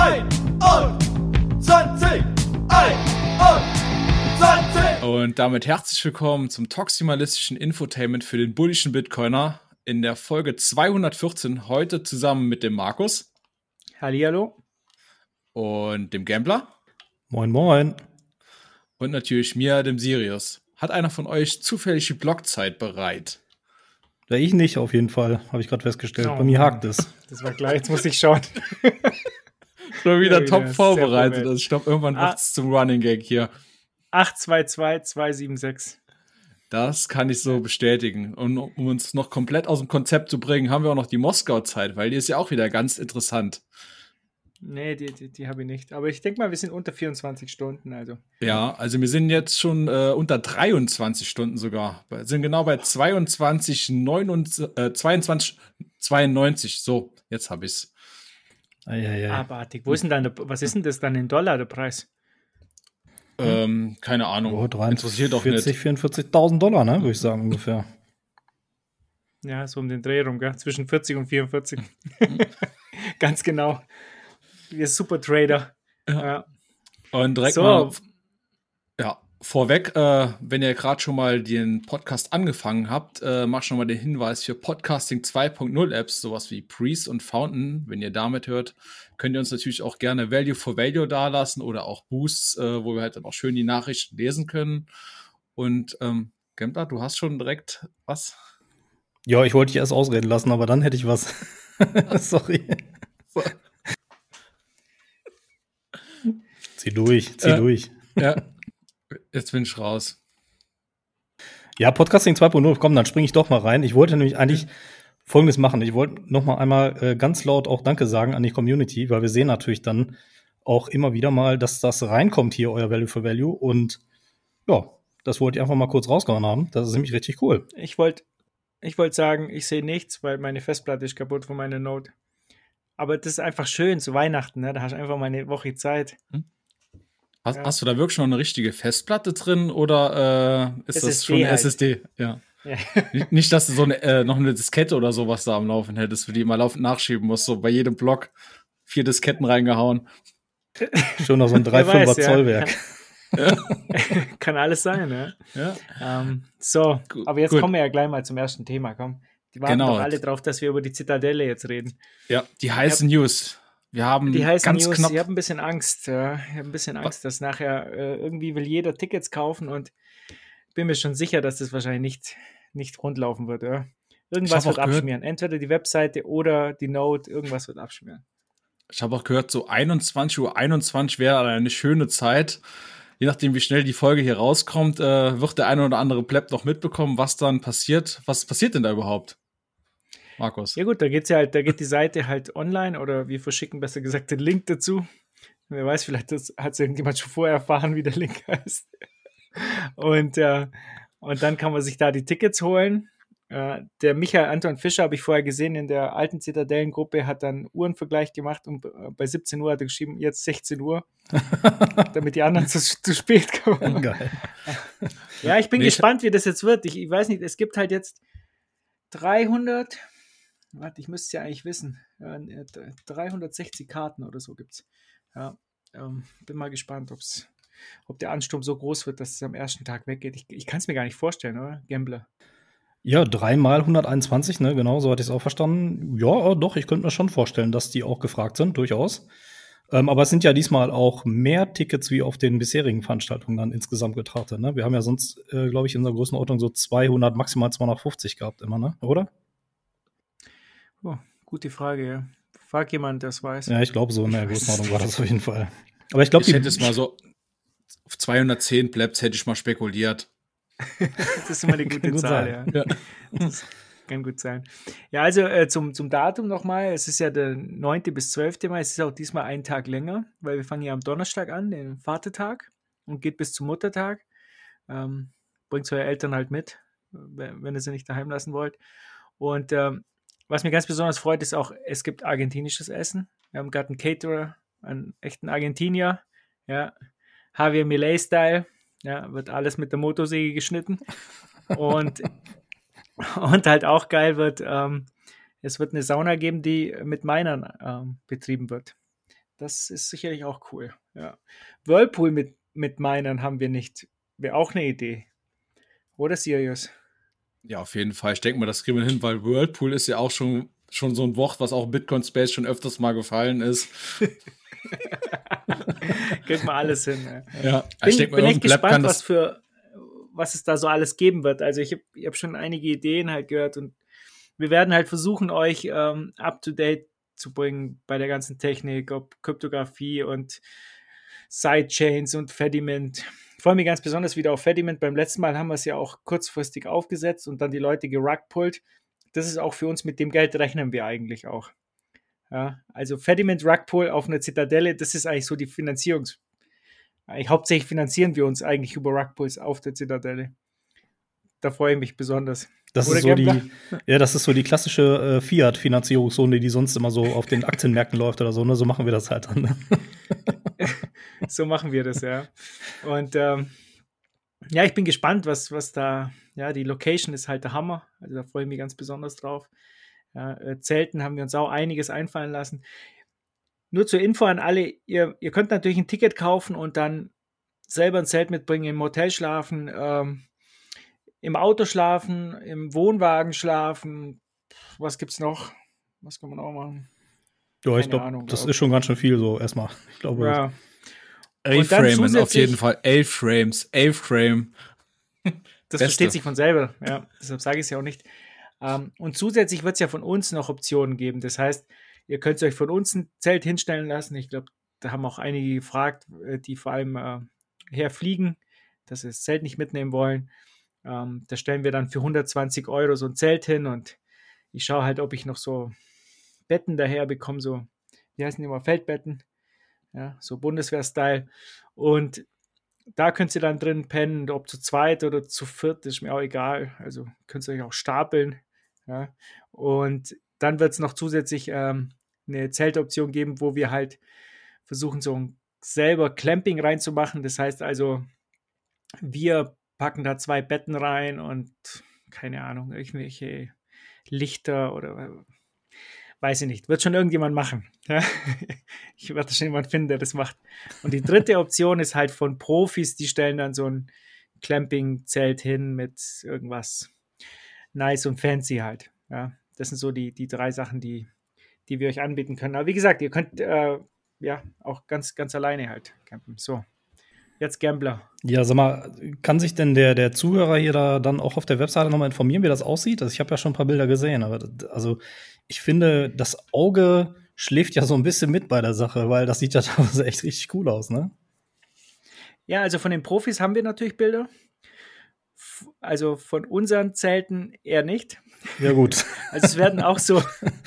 21. Und damit herzlich willkommen zum toximalistischen Infotainment für den bullischen Bitcoiner in der Folge 214, heute zusammen mit dem Markus. Hallihallo. Und dem Gambler. Moin, moin. Und natürlich mir, dem Sirius. Hat einer von euch zufällig die Blockzeit bereit? Ja, ich nicht, auf jeden Fall, habe ich gerade festgestellt. Oh, bei mir hakt es. Das war klar, jetzt muss ich schauen. Schon wieder top sehr vorbereitet. vorwärts. Ich glaube, irgendwann wird es zum Running Gag hier. 822276. Das kann ich so bestätigen. Und um uns noch komplett aus dem Konzept zu bringen, haben wir auch noch die Moskau-Zeit, weil die ist ja auch wieder ganz interessant. Nee, die habe ich nicht. Aber ich denke mal, wir sind unter 24 Stunden. Also. Ja, also wir sind jetzt schon unter 23 Stunden sogar. Wir sind genau bei 22,92. So, jetzt habe ich's. Abartig. Was ist denn das dann in Dollar, der Preis? Keine Ahnung. Interessiert doch nicht. 44.000 Dollar, ne, würde ich sagen, ungefähr. Ja, so um den Dreh rum, gell? Zwischen 40 und 44. Ganz genau. Wir Supertrader. Ja. Und direkt so. mal vorweg, wenn ihr gerade schon mal den Podcast angefangen habt, macht schon mal den Hinweis für Podcasting 2.0 Apps, sowas wie Breeze und Fountain. Wenn ihr damit hört, könnt ihr uns natürlich auch gerne Value for Value dalassen oder auch Boosts, wo wir halt dann auch schön die Nachrichten lesen können. Und Gempler, du hast schon direkt was? Ja, ich wollte dich erst ausreden lassen, aber dann hätte ich was. Sorry. Zieh durch. Ja, jetzt bin ich raus. Ja, Podcasting 2.0, komm, dann springe ich doch mal rein. Ich wollte nämlich eigentlich Folgendes machen. Ich wollte noch mal einmal ganz laut auch Danke sagen an die Community, weil wir sehen natürlich dann auch immer wieder mal, dass das reinkommt hier, euer Value for Value. Und ja, das wollte ich einfach mal kurz rausgehauen haben. Das ist nämlich richtig cool. Ich wollte sagen, ich sehe nichts, weil meine Festplatte ist kaputt von meiner Note. Aber das ist einfach schön zu Weihnachten, ne? Da hast du einfach mal eine Woche Zeit. Hast du da wirklich noch eine richtige Festplatte drin oder ist SSD das schon eine halt. SSD? Ja. Ja. Nicht, dass du so noch eine Diskette oder sowas da am Laufen hättest, für die immer laufend nachschieben musst. So bei jedem Block 4 Disketten reingehauen. Schon noch so ein 3,5er Zollwerk. Ja. Kann alles sein, ne? Ja. Aber jetzt gut. kommen wir ja gleich mal zum ersten Thema, komm. Die warten Genau. doch alle drauf, dass wir über die Zitadelle jetzt reden. Ja, die heißen News. Wir haben Die heißen ganz News, knapp. ich habe ein bisschen Angst. Ja. Ich habe ein bisschen Angst, dass nachher irgendwie will jeder Tickets kaufen und bin mir schon sicher, dass das wahrscheinlich nicht rundlaufen wird. Ja. Irgendwas wird abschmieren. Entweder die Webseite oder die Node, irgendwas wird abschmieren. Ich habe auch gehört, so 21:21 wäre eine schöne Zeit. Je nachdem, wie schnell die Folge hier rauskommt, wird der eine oder andere Pleb noch mitbekommen, was dann passiert. Was passiert denn da überhaupt, Markus? Ja gut, da geht die Seite halt online oder wir verschicken besser gesagt den Link dazu. Wer weiß, vielleicht hat es irgendjemand schon vorher erfahren, wie der Link heißt. Und dann kann man sich da die Tickets holen. Der Michael Anton Fischer, habe ich vorher gesehen, in der alten Zitadellengruppe, hat dann Uhrenvergleich gemacht und bei 17 Uhr hat er geschrieben, jetzt 16 Uhr, damit die anderen zu spät kommen. Geil. Ja, ich bin gespannt, wie das jetzt wird. Ich weiß nicht, es gibt halt jetzt 300, ich müsste es ja eigentlich wissen, 360 Karten oder so gibt's. Ja, bin mal gespannt, ob der Ansturm so groß wird, dass es am ersten Tag weggeht. Ich kann es mir gar nicht vorstellen, oder? Gambler. Ja, 3 mal 121, ne, genau, so hatte ich es auch verstanden. Ja, doch, ich könnte mir schon vorstellen, dass die auch gefragt sind, durchaus. Aber es sind ja diesmal auch mehr Tickets wie auf den bisherigen Veranstaltungen dann insgesamt betrachtet, ne? Wir haben ja sonst, glaube ich, in der Größenordnung so 200, maximal 250 gehabt immer, ne, oder? Oh, gute Frage, ja. Frag jemand, der es weiß. Ja, ich glaube, so in der Größenordnung war das auf jeden Fall. Aber ich glaube, ich hätte es mal so auf 210 Plebs hätte ich mal spekuliert. Das ist immer eine gute Zahl, ja. Das kann gut sein. Ja, also zum Datum nochmal. Es ist ja der 9. bis 12. Mai. Es ist auch diesmal einen Tag länger, weil wir fangen ja am Donnerstag an, den Vatertag, und geht bis zum Muttertag. Bringt eure Eltern halt mit, wenn ihr sie nicht daheim lassen wollt. Und was mir ganz besonders freut, ist auch, es gibt argentinisches Essen. Wir haben gerade einen Caterer, einen echten Argentinier, ja, Javier Milei-Style. Ja, wird alles mit der Motorsäge geschnitten. Und halt auch geil wird, es wird eine Sauna geben, die mit Minern betrieben wird. Das ist sicherlich auch cool. Ja. Whirlpool mit Minern haben wir nicht. Wäre auch eine Idee. Oder Sirius? Ja, auf jeden Fall. Ich denke mal, das kriegen wir hin, weil Whirlpool ist ja auch schon so ein Wort, was auch Bitcoin Space schon öfters mal gefallen ist. Kriegt man alles hin. Ja, ich bin echt gespannt, was es da so alles geben wird. Also ich hab schon einige Ideen halt gehört und wir werden halt versuchen, euch up-to-date zu bringen bei der ganzen Technik, ob Kryptographie und Sidechains und Fediment. Ich freue mich ganz besonders wieder auf Fediment. Beim letzten Mal haben wir es ja auch kurzfristig aufgesetzt und dann die Leute gerugpullt. Das ist auch für uns, mit dem Geld rechnen wir eigentlich auch. Ja, also Fediment Rugpull auf einer Zitadelle, das ist eigentlich so die hauptsächlich finanzieren wir uns eigentlich über Rugpulls auf der Zitadelle. Da freue ich mich besonders. Das ist so die klassische Fiat-Finanzierungsrunde, die sonst immer so auf den Aktienmärkten läuft oder so. Ne? So machen wir das halt dann. Ne? So machen wir das, ja. Und ich bin gespannt, was da, die Location ist halt der Hammer. Also da freue ich mich ganz besonders drauf. Ja, Zelten haben wir uns auch einiges einfallen lassen. Nur zur Info an alle, ihr könnt natürlich ein Ticket kaufen und dann selber ein Zelt mitbringen, im Hotel schlafen, im Auto schlafen, im Wohnwagen schlafen. Was gibt's noch? Was kann man auch machen? Ja, ich glaube, das ist schon ganz schön viel so erstmal. Ich glaube, ja. A-Framen auf jeden Fall. 11 Frames. 11 Frame. Das versteht sich von selber. Ja, deshalb sage ich es ja auch nicht. Und zusätzlich wird es ja von uns noch Optionen geben. Das heißt, ihr könnt euch von uns ein Zelt hinstellen lassen. Ich glaube, da haben auch einige gefragt, die vor allem herfliegen, dass sie das Zelt nicht mitnehmen wollen. Da stellen wir dann für 120 € so ein Zelt hin und ich schaue halt, ob ich noch so Betten daher bekomme, so, wie heißen die immer, Feldbetten, ja, so Bundeswehr-Style. Und da könnt ihr dann drin pennen, ob zu zweit oder zu viert, ist mir auch egal. Also könnt ihr euch auch stapeln. Ja. Und dann wird es noch zusätzlich eine Zeltoption geben, wo wir halt versuchen, so ein selber Clamping reinzumachen. Das heißt also, wir packen da 2 Betten rein und keine Ahnung, irgendwelche Lichter oder weiß ich nicht. Wird schon irgendjemand machen. Ja? Ich werde schon jemand finden, der das macht. Und die dritte Option ist halt von Profis, die stellen dann so ein Clamping-Zelt hin mit irgendwas nice und fancy halt. Ja? Das sind so die 3 Sachen, die wir euch anbieten können. Aber wie gesagt, ihr könnt auch ganz, ganz alleine halt campen. So. Jetzt Gambler. Ja, sag mal, kann sich denn der Zuhörer hier da dann auch auf der Webseite nochmal informieren, wie das aussieht? Also ich habe ja schon ein paar Bilder gesehen, aber ich finde, das Auge schläft ja so ein bisschen mit bei der Sache, weil das sieht ja teilweise echt richtig cool aus, ne? Ja, also von den Profis haben wir natürlich Bilder. Also von unseren Zelten eher nicht. Ja, gut. Also es werden auch so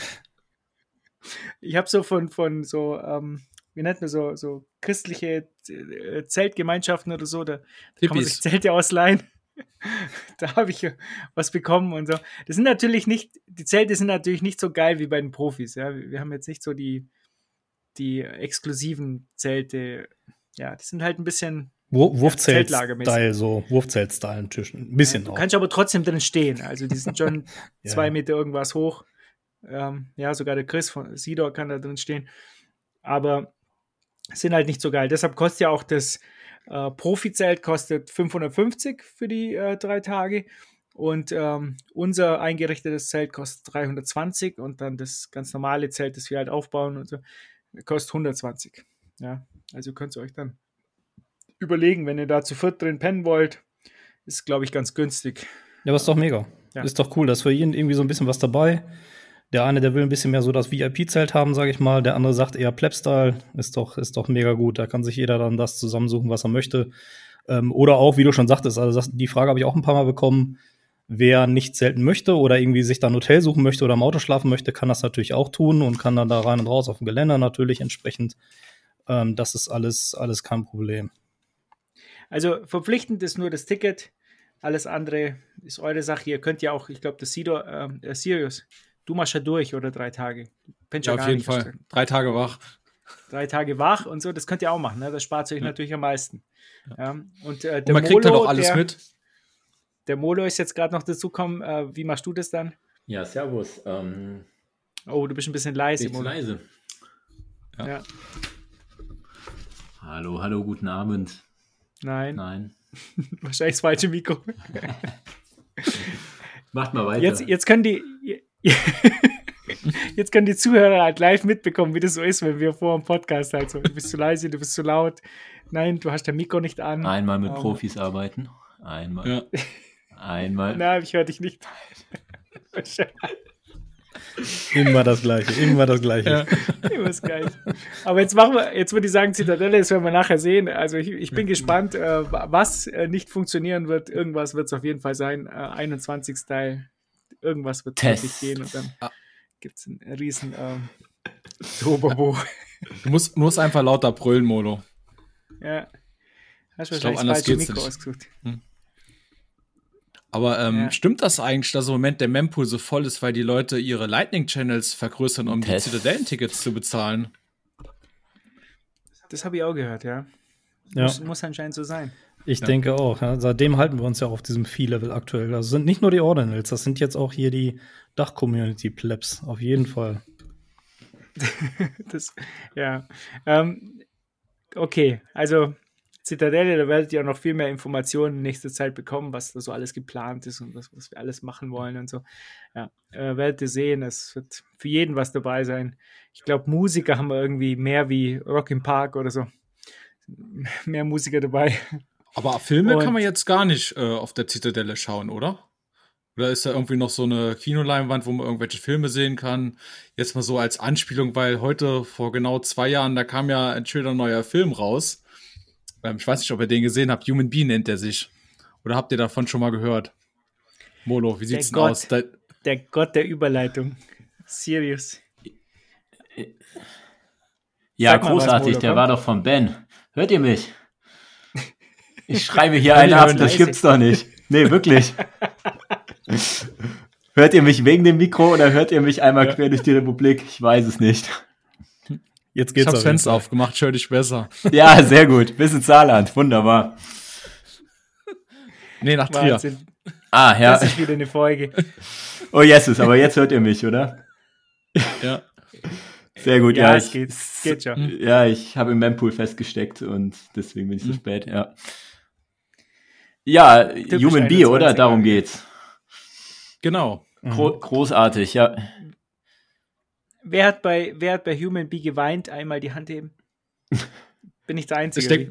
ich habe so von so wie nennt man so christliche Zeltgemeinschaften oder so, da kann man sich Zelte ausleihen. Da habe ich was bekommen und so. Die Zelte sind natürlich nicht so geil wie bei den Profis. Ja. Wir haben jetzt nicht so die exklusiven Zelte. Ja, die sind halt ein bisschen Wurfzelt-Style, so Wurfzelt-Style ein bisschen auch. Du kannst aber trotzdem drin stehen. Also die sind schon 2 Meter irgendwas hoch. Sogar der Chris von Sidor kann da drin stehen. Aber sind halt nicht so geil. Deshalb kostet ja auch das Profi-Zelt kostet 550 für die 3 Tage und unser eingerichtetes Zelt kostet 320 und dann das ganz normale Zelt, das wir halt aufbauen und so, kostet 120. Ja, also könnt ihr euch dann überlegen, wenn ihr da zu viert drin pennen wollt, ist, glaube ich, ganz günstig. Ja, aber ist doch mega. Ja. Ist doch cool, da ist für jeden irgendwie so ein bisschen was dabei. Der eine, der will ein bisschen mehr so das VIP-Zelt haben, sage ich mal. Der andere sagt eher Pleb-Style. Ist doch mega gut. Da kann sich jeder dann das zusammensuchen, was er möchte. Oder auch, wie du schon sagtest, also die Frage habe ich auch ein paar Mal bekommen. Wer nicht zelten möchte oder irgendwie sich da ein Hotel suchen möchte oder im Auto schlafen möchte, kann das natürlich auch tun und kann dann da rein und raus auf dem Geländer natürlich entsprechend. Das ist alles kein Problem. Also verpflichtend ist nur das Ticket. Alles andere ist eure Sache. Ihr könnt ja auch, ich glaube, das Sirius, du machst ja durch, oder 3 Tage? Ja, auf jeden Fall. 3 Tage wach. 3 Tage wach und so, das könnt ihr auch machen. Ne? Das spart euch natürlich am meisten. Ja. Und man kriegt dann auch alles mit. Der Molo ist jetzt gerade noch dazugekommen. Wie machst du das dann? Ja, servus. Oh, du bist ein bisschen leise, Molo. Leise. Ja. Hallo, guten Abend. Nein. Wahrscheinlich das falsche Mikro. Macht mal weiter. Jetzt können die Zuhörer halt live mitbekommen, wie das so ist, wenn wir vor dem Podcast halt so, du bist zu leise, du bist zu laut. Nein, du hast dein Mikro nicht an. Einmal mit Profis arbeiten. Einmal. Nein, ich höre dich nicht. Immer das Gleiche. Ja. Immer das Gleiche. Aber jetzt würde ich sagen, Zitadelle, das werden wir nachher sehen. Also ich bin gespannt, was nicht funktionieren wird. Irgendwas wird es auf jeden Fall sein. 21. Teil. Irgendwas wird wirklich gehen und dann gibt es einen riesen Turbo. Du musst einfach lauter brüllen, Molo. Ja. Hast Ich glaube, wahrscheinlich anders das falsche geht's Mikro nicht. ausgesucht. Aber stimmt das eigentlich, dass im Moment der Mempool so voll ist, weil die Leute ihre Lightning-Channels vergrößern, um die Zitadellen-Tickets zu bezahlen? Das habe ich auch gehört, ja. Muss anscheinend so sein. Ich denke auch. Ja. Seitdem halten wir uns ja auf diesem Fee-Level aktuell. Das sind nicht nur die Ordinals, das sind jetzt auch hier die Dach-Community-Plebs. Auf jeden Fall. Okay, also Zitadelle, da werdet ihr auch noch viel mehr Informationen in nächster Zeit bekommen, was da so alles geplant ist und was wir alles machen wollen und so. Ja, werdet ihr sehen, es wird für jeden was dabei sein. Ich glaube, Musiker haben wir irgendwie mehr wie Rock im Park oder so. Mehr Musiker dabei. Aber Filme kann man jetzt gar nicht auf der Zitadelle schauen, oder? Oder ist da irgendwie noch so eine Kinoleinwand, wo man irgendwelche Filme sehen kann? Jetzt mal so als Anspielung, weil heute vor genau 2 Jahren, da kam ja ein schöner neuer Film raus. Ich weiß nicht, ob ihr den gesehen habt. Human Bee nennt er sich. Oder habt ihr davon schon mal gehört? Molo, wie sieht's denn aus? Der Gott der Überleitung. Sirius. Ja, großartig. Molo, der war doch von Ben. Hört ihr mich? Ich schreibe hier einen ab, das gibt's doch nicht. Nee, wirklich. Hört ihr mich wegen dem Mikro oder hört ihr mich einmal quer durch die Republik? Ich weiß es nicht. Jetzt geht's. Ich hab's Fenster aufgemacht, ich höre dich besser. Ja, sehr gut. Bis ins Saarland. Wunderbar. Nee, nach Trier. Ja. Das ist wieder eine Folge. Oh, Jesus, aber jetzt hört ihr mich, oder? Ja. Sehr gut, ja. Es geht schon. Ja, ich habe im Mempool festgesteckt und deswegen bin ich so spät, ja. Ja, Human Bee, oder? Darum geht's. Genau. Großartig, ja. Wer hat bei Human Bee geweint? Einmal die Hand heben. Bin ich der Einzige?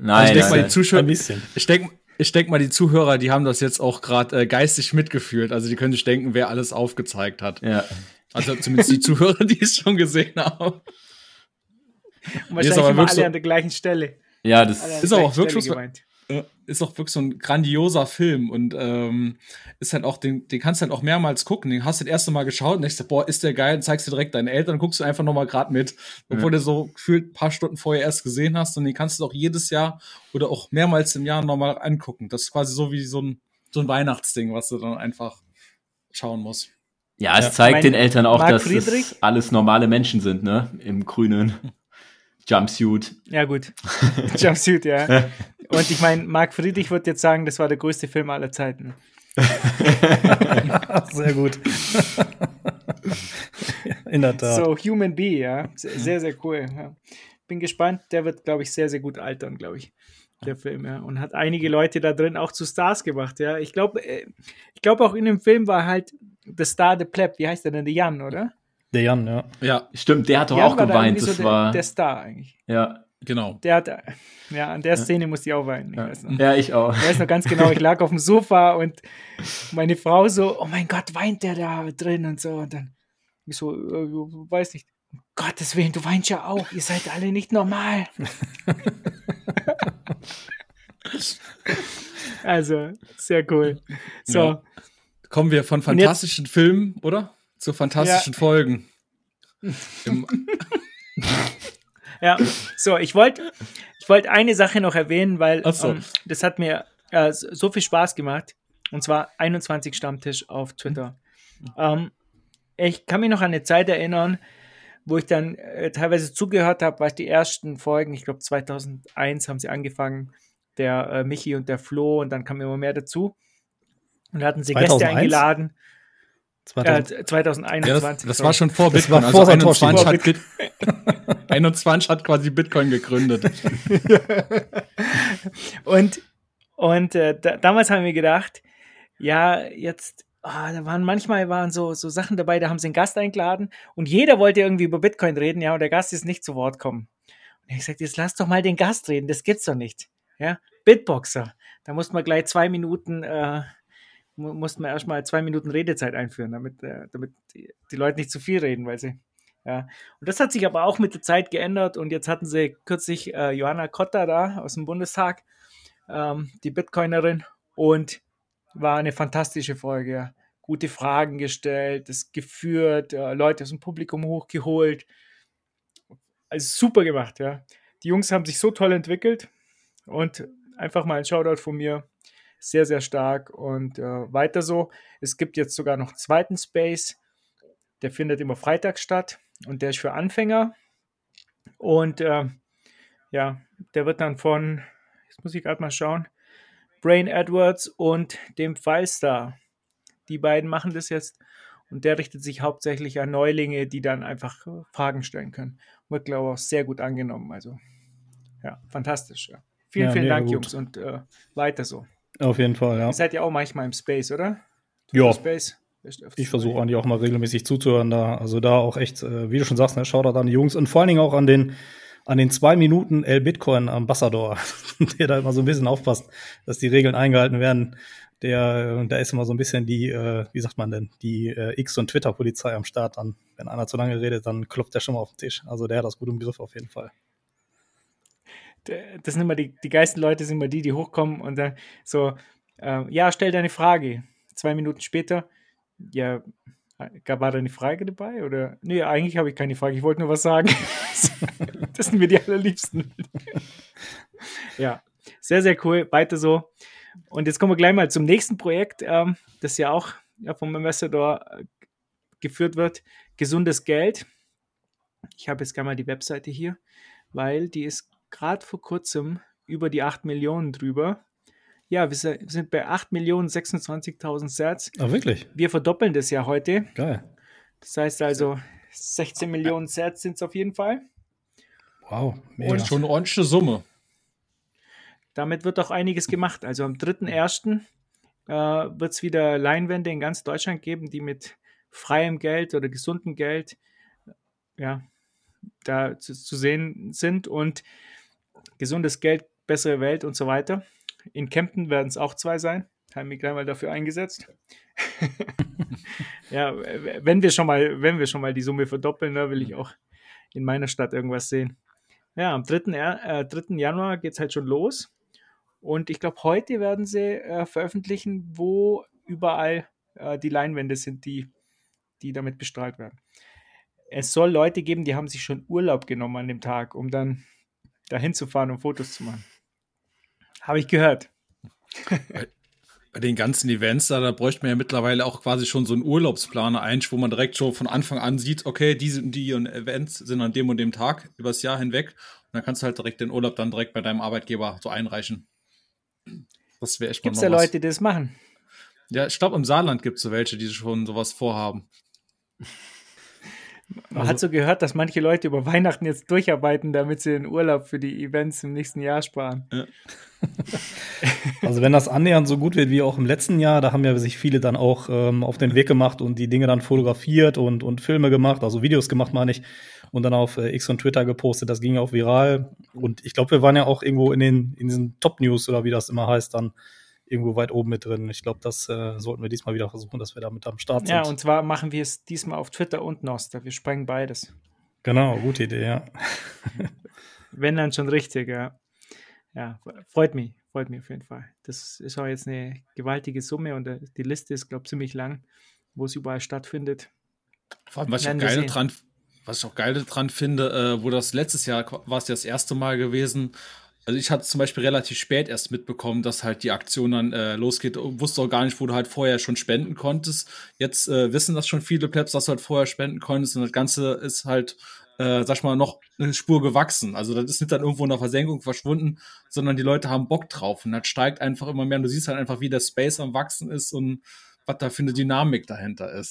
Ich denke mal, die Zuhörer, die haben das jetzt auch gerade geistig mitgefühlt. Also die können sich denken, wer alles aufgezeigt hat. Ja. Also zumindest die Zuhörer, die es schon gesehen haben. Und wahrscheinlich immer alle an der gleichen Stelle. Ja, das ist auch wirklich so. Ist auch wirklich so ein grandioser Film und ist halt auch, den kannst du halt auch mehrmals gucken. Den hast du das erste Mal geschaut und denkst dir, boah, ist der geil, und zeigst du direkt deinen Eltern und guckst du einfach nochmal gerade mit, obwohl du so gefühlt ein paar Stunden vorher erst gesehen hast, und den kannst du auch jedes Jahr oder auch mehrmals im Jahr nochmal angucken. Das ist quasi so wie so ein Weihnachtsding, was du dann einfach schauen musst. Ja, es zeigt den Eltern auch, dass es alles normale Menschen sind, ne? Im grünen Jumpsuit. Ja, gut. Jumpsuit, ja. Und ich meine, Marc Friedrich wird jetzt sagen, das war der größte Film aller Zeiten. Sehr gut. In der Tat. So, Human Bee, ja. Sehr, sehr cool. Ja. Bin gespannt. Der wird, glaube ich, sehr, sehr gut altern, glaube ich. Der Film, ja. Und hat einige Leute da drin auch zu Stars gemacht, ja. Ich glaube auch in dem Film war halt der Star, der Pleb. Wie heißt der denn? Der Jan, oder? Der Jan, ja. Ja, stimmt. Der hat doch auch geweint. Das war der Star eigentlich. Ja. Genau. Der hat, an der Szene musste ich auch weinen. Ich weiß noch. Ja, ich auch. Ich weiß noch ganz genau, ich lag auf dem Sofa und meine Frau so, oh mein Gott, weint der da drin und so. Und dann ich so, weiß nicht, um Gottes Willen, du weinst ja auch, ihr seid alle nicht normal. Also, sehr cool. So. Ja. Kommen wir von fantastischen Filmen, oder? Zu fantastischen Folgen. Ja, so, ich wollte eine Sache noch erwähnen, weil das hat mir so viel Spaß gemacht. Und zwar 21 Stammtisch auf Twitter. Ich kann mich noch an eine Zeit erinnern, wo ich dann teilweise zugehört habe, weil die ersten Folgen, ich glaube 2001 haben sie angefangen, der Michi und der Flo, und dann kam immer mehr dazu. Und da hatten sie 2001? Gäste eingeladen. 2021. Ja, das war schon vor Bitcoin. Das war vor 21 hat quasi Bitcoin gegründet. Und damals haben wir gedacht, ja, jetzt, manchmal waren so Sachen dabei, da haben sie einen Gast eingeladen und jeder wollte irgendwie über Bitcoin reden, ja, und der Gast ist nicht zu Wort kommen. Und ich habe gesagt, jetzt lass doch mal den Gast reden, das gibt's doch nicht. Ja, Bitboxer, da mussten wir gleich 2 Minuten, erstmal 2 Minuten Redezeit einführen, damit die Leute nicht zu viel reden, weil sie, ja. Und das hat sich aber auch mit der Zeit geändert und jetzt hatten sie kürzlich Johanna Kotter da aus dem Bundestag, die Bitcoinerin, und war eine fantastische Folge. Ja. Gute Fragen gestellt, das geführt, Leute aus dem Publikum hochgeholt. Also super gemacht, ja. Die Jungs haben sich so toll entwickelt und einfach mal ein Shoutout von mir. Sehr, sehr stark und weiter so. Es gibt jetzt sogar noch einen zweiten Space, der findet immer freitags statt und der ist für Anfänger. Und der wird dann von, jetzt muss ich gerade mal schauen, Brain Edwards und dem Filestar. Die beiden machen das jetzt und der richtet sich hauptsächlich an Neulinge, die dann einfach Fragen stellen können. Wird, glaube ich, auch sehr gut angenommen. Also, ja, fantastisch. Ja. Vielen Dank, gut. Jungs, und weiter so. Auf jeden Fall, ja. Ihr seid ja auch manchmal im Space, oder? Ja. Space. Ich versuche eigentlich auch mal regelmäßig zuzuhören da. Also da auch echt, wie du schon sagst, ne, Shoutout an die Jungs und vor allen Dingen auch an den 2 Minuten Bitcoin Ambassador, der da immer so ein bisschen aufpasst, dass die Regeln eingehalten werden. Da ist immer so ein bisschen die, wie sagt man denn, die X- und Twitter-Polizei am Start dann. Wenn einer zu lange redet, dann klopft der schon mal auf den Tisch. Also der hat das gut im Griff auf jeden Fall. Das sind immer die geilsten Leute, sind immer die hochkommen und dann so, stell deine Frage. 2 Minuten später, ja, war da eine Frage dabei? Oder? Nee, eigentlich habe ich keine Frage, ich wollte nur was sagen. Das sind mir die allerliebsten. Ja, sehr, sehr cool, weiter so. Und jetzt kommen wir gleich mal zum nächsten Projekt, das ja auch vom Ambassador geführt wird, Gesundes Geld. Ich habe jetzt gerne mal die Webseite hier, weil die ist gerade vor kurzem über die 8 Millionen drüber. Ja, wir sind bei 8.026.000 Sats. Ah, wirklich? Wir verdoppeln das ja heute. Geil. Das heißt also, 16 Millionen Sats sind es auf jeden Fall. Wow, mega. Und schon eine ordentliche Summe. Damit wird auch einiges gemacht. Also am 3.1. wird es wieder Leinwände in ganz Deutschland geben, die mit freiem Geld oder gesundem Geld da zu sehen sind und gesundes Geld, bessere Welt und so weiter. In Kempten werden es auch 2 sein. Haben mich gleich mal dafür eingesetzt. Ja, wenn wir schon mal die Summe verdoppeln, da will ich auch in meiner Stadt irgendwas sehen. Ja, am 3. Januar geht es halt schon los. Und ich glaube, heute werden sie veröffentlichen, wo überall die Leinwände sind, die damit bestrahlt werden. Es soll Leute geben, die haben sich schon Urlaub genommen an dem Tag, um dann dahin zu fahren und Fotos zu machen. Habe ich gehört. Bei den ganzen Events, da bräuchte man ja mittlerweile auch quasi schon so einen Urlaubsplaner ein, wo man direkt schon von Anfang an sieht, okay, die Events sind an dem und dem Tag übers Jahr hinweg. Und dann kannst du halt direkt den Urlaub dann direkt bei deinem Arbeitgeber so einreichen. Das wäre echt mal Gibt es da Leute, die das machen? Ja, ich glaube, im Saarland gibt es so welche, die schon sowas vorhaben. Man hat so gehört, dass manche Leute über Weihnachten jetzt durcharbeiten, damit sie den Urlaub für die Events im nächsten Jahr sparen. Ja. Also wenn das annähernd so gut wird wie auch im letzten Jahr, da haben ja sich viele dann auch auf den Weg gemacht und die Dinge dann fotografiert und Filme gemacht, also Videos gemacht, meine ich, und dann auf X und Twitter gepostet. Das ging ja auch viral. Und ich glaube, wir waren ja auch irgendwo in diesen Top-News oder wie das immer heißt, dann irgendwo weit oben mit drin. Ich glaube, das sollten wir diesmal wieder versuchen, dass wir da mit am Start sind. Ja, und zwar machen wir es diesmal auf Twitter und Nostr. Wir sprengen beides. Genau, gute Idee, ja. Wenn dann schon richtig, ja. Ja, freut mich auf jeden Fall. Das ist auch jetzt eine gewaltige Summe und die Liste ist, glaube ich, ziemlich lang, wo es überall stattfindet. Vor allem, was ich auch geil dran finde, wo das letztes Jahr war es ja das erste Mal gewesen. Also ich hatte zum Beispiel relativ spät erst mitbekommen, dass halt die Aktion dann losgeht. Wusste auch gar nicht, wo du halt vorher schon spenden konntest. Jetzt wissen das schon viele Plebs, dass du halt vorher spenden konntest. Und das Ganze ist halt, sag ich mal, noch eine Spur gewachsen. Also das ist nicht dann irgendwo in der Versenkung verschwunden, sondern die Leute haben Bock drauf. Und das steigt einfach immer mehr. Und du siehst halt einfach, wie der Space am Wachsen ist und was da für eine Dynamik dahinter ist.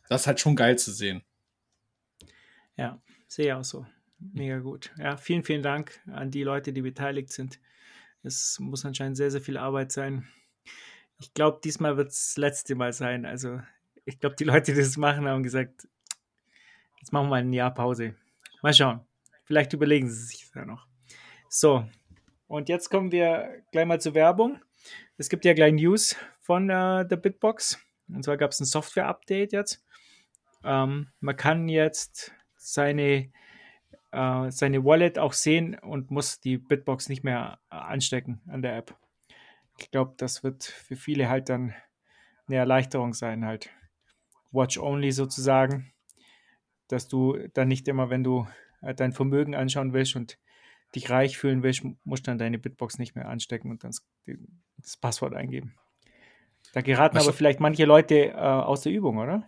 das ist halt schon geil zu sehen. Ja, sehe ich auch so. Mega gut. Ja, vielen, vielen Dank an die Leute, die beteiligt sind. Es muss anscheinend sehr, sehr viel Arbeit sein. Ich glaube, diesmal wird es das letzte Mal sein. Also, ich glaube, die Leute, die das machen, haben gesagt, jetzt machen wir mal ein Jahr Pause. Mal schauen. Vielleicht überlegen sie sich das ja noch. So, und jetzt kommen wir gleich mal zur Werbung. Es gibt ja gleich News von der Bitbox. Und zwar gab es ein Software-Update jetzt. Man kann jetzt seine Wallet auch sehen und muss die Bitbox nicht mehr anstecken an der App. Ich glaube, das wird für viele halt dann eine Erleichterung sein, halt. Watch-only sozusagen, dass du dann nicht immer, wenn du dein Vermögen anschauen willst und dich reich fühlen willst, musst du dann deine Bitbox nicht mehr anstecken und dann das Passwort eingeben. Da geraten aber vielleicht manche Leute aus der Übung, oder?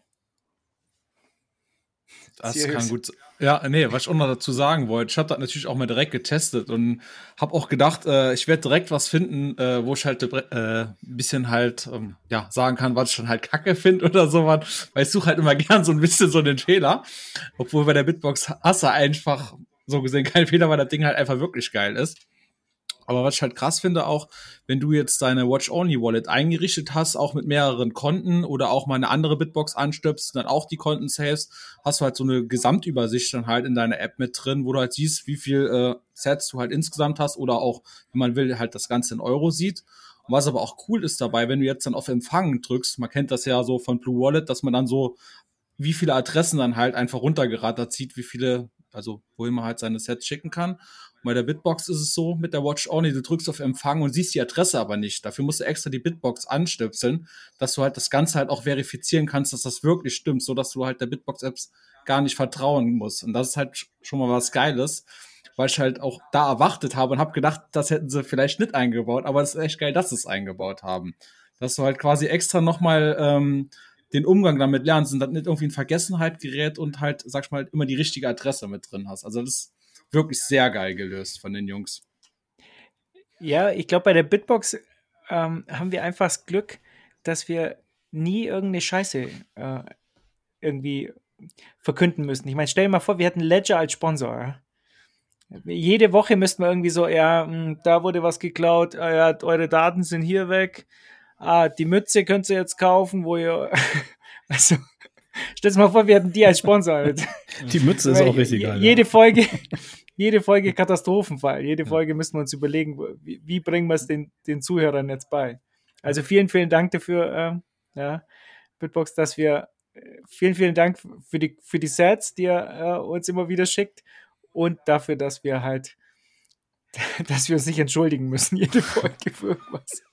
Das kann gut sein. Ja, nee, was ich auch noch dazu sagen wollte, ich habe das natürlich auch mal direkt getestet und habe auch gedacht, ich werde direkt was finden, wo ich halt ein bisschen halt sagen kann, was ich dann halt kacke finde oder sowas, weil ich suche halt immer gern so ein bisschen so den Fehler, obwohl bei der Bitbox hast du einfach so gesehen keinen Fehler, weil das Ding halt einfach wirklich geil ist. Aber was ich halt krass finde auch, wenn du jetzt deine Watch-Only-Wallet eingerichtet hast, auch mit mehreren Konten oder auch mal eine andere Bitbox anstöpst und dann auch die Konten savest, hast du halt so eine Gesamtübersicht dann halt in deiner App mit drin, wo du halt siehst, wie viel Sets du halt insgesamt hast oder auch, wenn man will, halt das Ganze in Euro sieht. Und was aber auch cool ist dabei, wenn du jetzt dann auf Empfangen drückst, man kennt das ja so von Blue Wallet, dass man dann so wie viele Adressen dann halt einfach runtergerattert sieht, wie viele, also wohin man halt seine Sets schicken kann. Und bei der Bitbox ist es so, mit der Watch Only, du drückst auf Empfang und siehst die Adresse aber nicht. Dafür musst du extra die Bitbox anstöpseln, dass du halt das Ganze halt auch verifizieren kannst, dass das wirklich stimmt, so dass du halt der Bitbox-Apps gar nicht vertrauen musst. Und das ist halt schon mal was Geiles, weil ich halt auch da erwartet habe und habe gedacht, das hätten sie vielleicht nicht eingebaut, aber es ist echt geil, dass sie es eingebaut haben. Dass du halt quasi extra nochmal den Umgang damit lernst und dann nicht irgendwie in Vergessenheit gerät und halt, sag ich mal, immer die richtige Adresse mit drin hast. Also das ist wirklich sehr geil gelöst von den Jungs. Ja, ich glaube, bei der Bitbox haben wir einfach das Glück, dass wir nie irgendeine Scheiße irgendwie verkünden müssen. Ich meine, stell dir mal vor, wir hätten Ledger als Sponsor. Ja? Jede Woche müssten wir irgendwie so, da wurde was geklaut, eure Daten sind hier weg. Die Mütze könnt ihr jetzt kaufen, wo ihr, also, stellt mal vor, wir hätten die als Sponsor. Die Mütze ist auch richtig geil. Jede Folge Katastrophenfall. Jede Folge müssen wir uns überlegen, wie bringen wir es den Zuhörern jetzt bei. Also vielen, vielen Dank dafür, Bitbox, dass wir, vielen, vielen Dank für die Sets, die ihr uns immer wieder schickt und dafür, dass wir uns nicht entschuldigen müssen, jede Folge für irgendwas.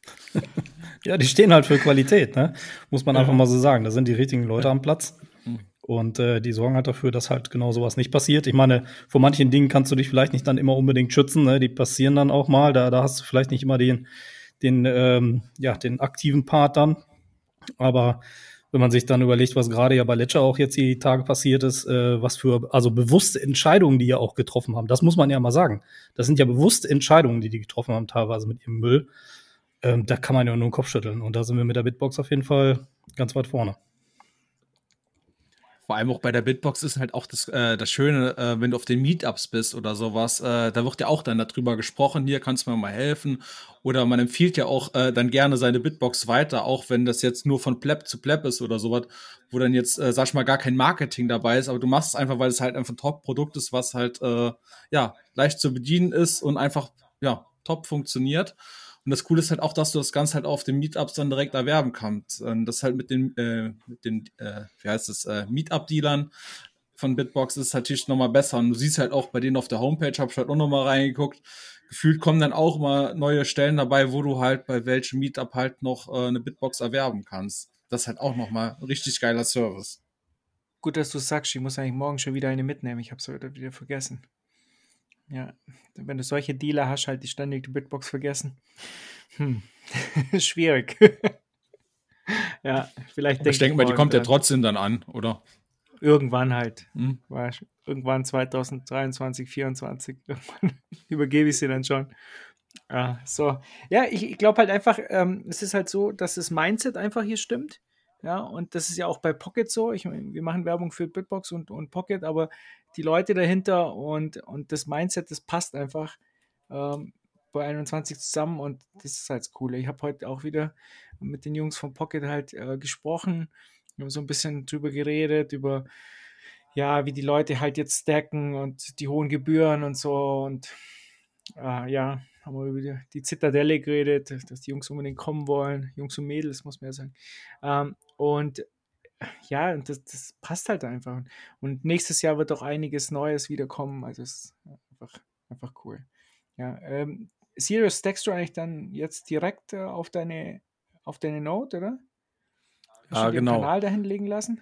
Ja, die stehen halt für Qualität, ne? Muss man einfach mal so sagen. Da sind die richtigen Leute am Platz. Und die sorgen halt dafür, dass halt genau sowas nicht passiert. Ich meine, vor manchen Dingen kannst du dich vielleicht nicht dann immer unbedingt schützen, ne? Die passieren dann auch mal. Da hast du vielleicht nicht immer den aktiven Part dann. Aber wenn man sich dann überlegt, was gerade ja bei Ledger auch jetzt die Tage passiert ist, was für bewusste Entscheidungen die ja auch getroffen haben. Das muss man ja mal sagen. Das sind ja bewusste Entscheidungen, die getroffen haben, teilweise mit ihrem Müll. Da kann man ja nur den Kopf schütteln. Und da sind wir mit der Bitbox auf jeden Fall ganz weit vorne. Vor allem auch bei der Bitbox ist halt auch das Schöne, wenn du auf den Meetups bist oder sowas, da wird ja auch dann darüber gesprochen, hier kannst du mir mal helfen. Oder man empfiehlt ja auch dann gerne seine Bitbox weiter, auch wenn das jetzt nur von Pleb zu Pleb ist oder sowas, wo dann jetzt, sag ich mal, gar kein Marketing dabei ist, aber du machst es einfach, weil es halt einfach ein Top-Produkt ist, was halt, leicht zu bedienen ist und einfach, top funktioniert. Und das Coole ist halt auch, dass du das Ganze halt auf den Meetups dann direkt erwerben kannst. Und das halt mit den Meetup-Dealern von Bitbox ist natürlich nochmal besser. Und du siehst halt auch bei denen auf der Homepage, habe ich halt auch nochmal reingeguckt, gefühlt kommen dann auch mal neue Stellen dabei, wo du halt bei welchem Meetup halt noch eine Bitbox erwerben kannst. Das ist halt auch nochmal ein richtig geiler Service. Gut, dass du sagst, ich muss eigentlich morgen schon wieder eine mitnehmen. Ich habe es heute wieder vergessen. Ja, wenn du solche Dealer hast, halt die ständig die Bitbox vergessen. Schwierig. Ja, vielleicht ich denke mal, die kommt ja trotzdem dann an, oder? Irgendwann halt. Irgendwann 2023, 2024. Irgendwann übergebe ich sie dann schon. So. Ja, ich glaube halt einfach, es ist halt so, dass das Mindset einfach hier stimmt. ja, und das ist ja auch bei Pocket so. Wir machen Werbung für Bitbox und Pocket, aber die Leute dahinter und das Mindset, das passt einfach bei 21 zusammen und das ist halt das Coole. Ich habe heute auch wieder mit den Jungs von Pocket halt gesprochen. Wir haben so ein bisschen drüber geredet, über ja, wie die Leute halt jetzt stacken und die hohen Gebühren und so und ja, haben wir über die Zitadelle geredet, dass die Jungs unbedingt kommen wollen, Jungs und Mädels, muss man ja sagen. Und ja, und das passt halt einfach. Und nächstes Jahr wird auch einiges Neues wieder kommen, also es ist einfach cool. Ja, Sirius, stackst du eigentlich dann jetzt direkt auf deine Node, oder? Hast du den Kanal dahin legen lassen?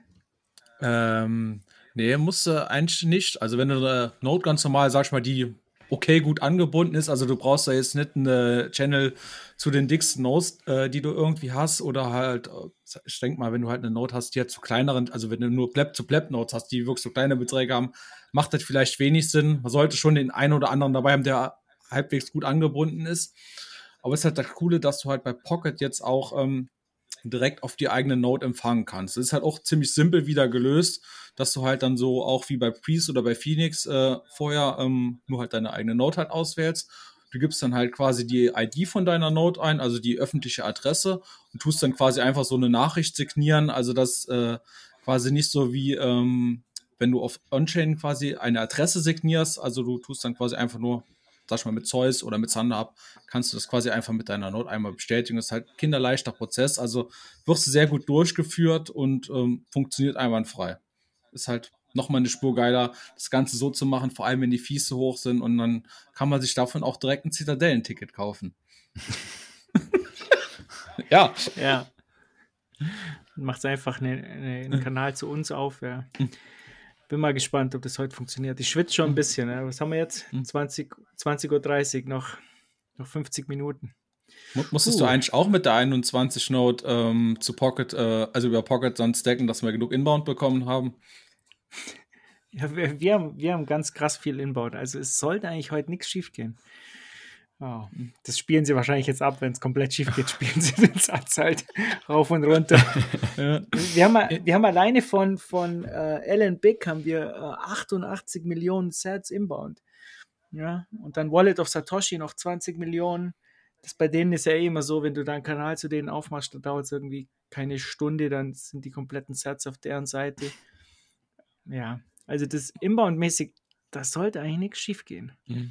Nee, musst du eigentlich nicht. Also wenn du eine Node ganz normal, sag ich mal, die okay gut angebunden ist, also du brauchst da jetzt nicht eine Channel zu den dicksten Nodes, die du irgendwie hast, oder halt, ich denke mal, wenn du halt eine Node hast, die halt zu kleineren, also wenn du nur Pleb-zu-Pleb-Nodes hast, die wirklich so kleine Beträge haben, macht das vielleicht wenig Sinn. Man sollte schon den einen oder anderen dabei haben, der halbwegs gut angebunden ist. Aber es ist halt das Coole, dass du halt bei Pocket jetzt auch direkt auf die eigene Node empfangen kannst. Das ist halt auch ziemlich simpel wieder gelöst, dass du halt dann so auch wie bei Priest oder bei Phoenix vorher nur halt deine eigene Node halt auswählst. Du gibst dann halt quasi die ID von deiner Node ein, also die öffentliche Adresse, und tust dann quasi einfach so eine Nachricht signieren, also das quasi nicht so wie wenn du auf On-Chain quasi eine Adresse signierst, also du tust dann quasi einfach nur, sag ich mal, mit Zeus oder mit Thunderup, kannst du das quasi einfach mit deiner Node einmal bestätigen. Das ist halt ein kinderleichter Prozess, also wirst du sehr gut durchgeführt und funktioniert einwandfrei. Ist halt nochmal eine Spur geiler, das Ganze so zu machen, vor allem wenn die Fees so hoch sind, und dann kann man sich davon auch direkt ein Zitadellen-Ticket kaufen. Ja. Macht einfach einen Kanal zu uns auf, ja. Bin mal gespannt, ob das heute funktioniert. Ich schwitze schon ein bisschen. Ja. Was haben wir jetzt? 20:30 Uhr, noch 50 Minuten. Musstest du eigentlich auch mit der 21 Node zu Pocket, also über Pocket dann stacken, dass wir genug Inbound bekommen haben? Ja, wir haben ganz krass viel Inbound. Also es sollte eigentlich heute nichts schief gehen. Oh, das spielen sie wahrscheinlich jetzt ab, wenn es komplett schief geht, spielen sie den Satz halt rauf und runter. Ja. Wir haben alleine von Alan Big haben wir 88 Millionen Sats inbound. Ja, und dann Wallet of Satoshi noch 20 Millionen. Das bei denen ist ja immer so, wenn du deinen Kanal zu denen aufmachst, dann dauert es irgendwie keine Stunde, dann sind die kompletten Sats auf deren Seite. Ja, also das Inbound-mäßig, das sollte eigentlich nichts schief gehen.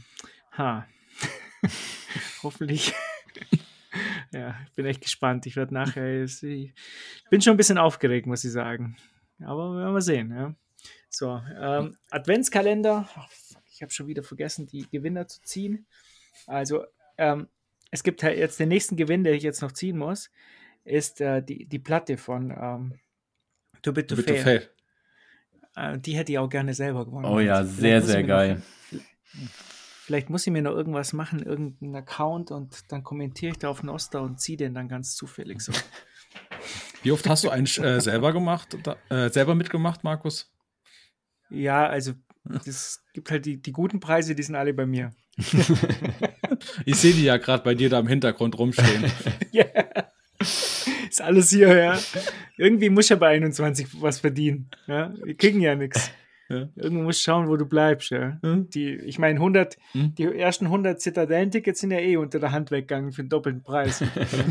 Hoffentlich. Ja, ich bin echt gespannt. Ich werde nachher, ich bin schon ein bisschen aufgeregt, muss ich sagen. Aber wir werden mal sehen. Ja. So, Adventskalender. Ich habe schon wieder vergessen, die Gewinner zu ziehen. Also, es gibt halt jetzt den nächsten Gewinn, den ich jetzt noch ziehen muss, ist die Platte von Too Bit to Fail. Die hätte ich auch gerne selber gewonnen. Oh ja, sehr, sehr geil. Vielleicht muss ich mir noch irgendwas machen, irgendeinen Account, und dann kommentiere ich da auf Nostra und ziehe den dann ganz zufällig so. Wie oft hast du eigentlich selber mitgemacht, Markus? Ja, also es gibt halt die guten Preise, die sind alle bei mir. Ich sehe die ja gerade bei dir da im Hintergrund rumstehen. Ja, ist alles hier, ja. Irgendwie muss ja bei 21 was verdienen. Ja? Wir kriegen ja nichts. Ja. Irgendwo musst du schauen, wo du bleibst. Ja? Ich meine, die ersten 100 Zitadellen-Tickets sind ja eh unter der Hand weggegangen für den doppelten Preis.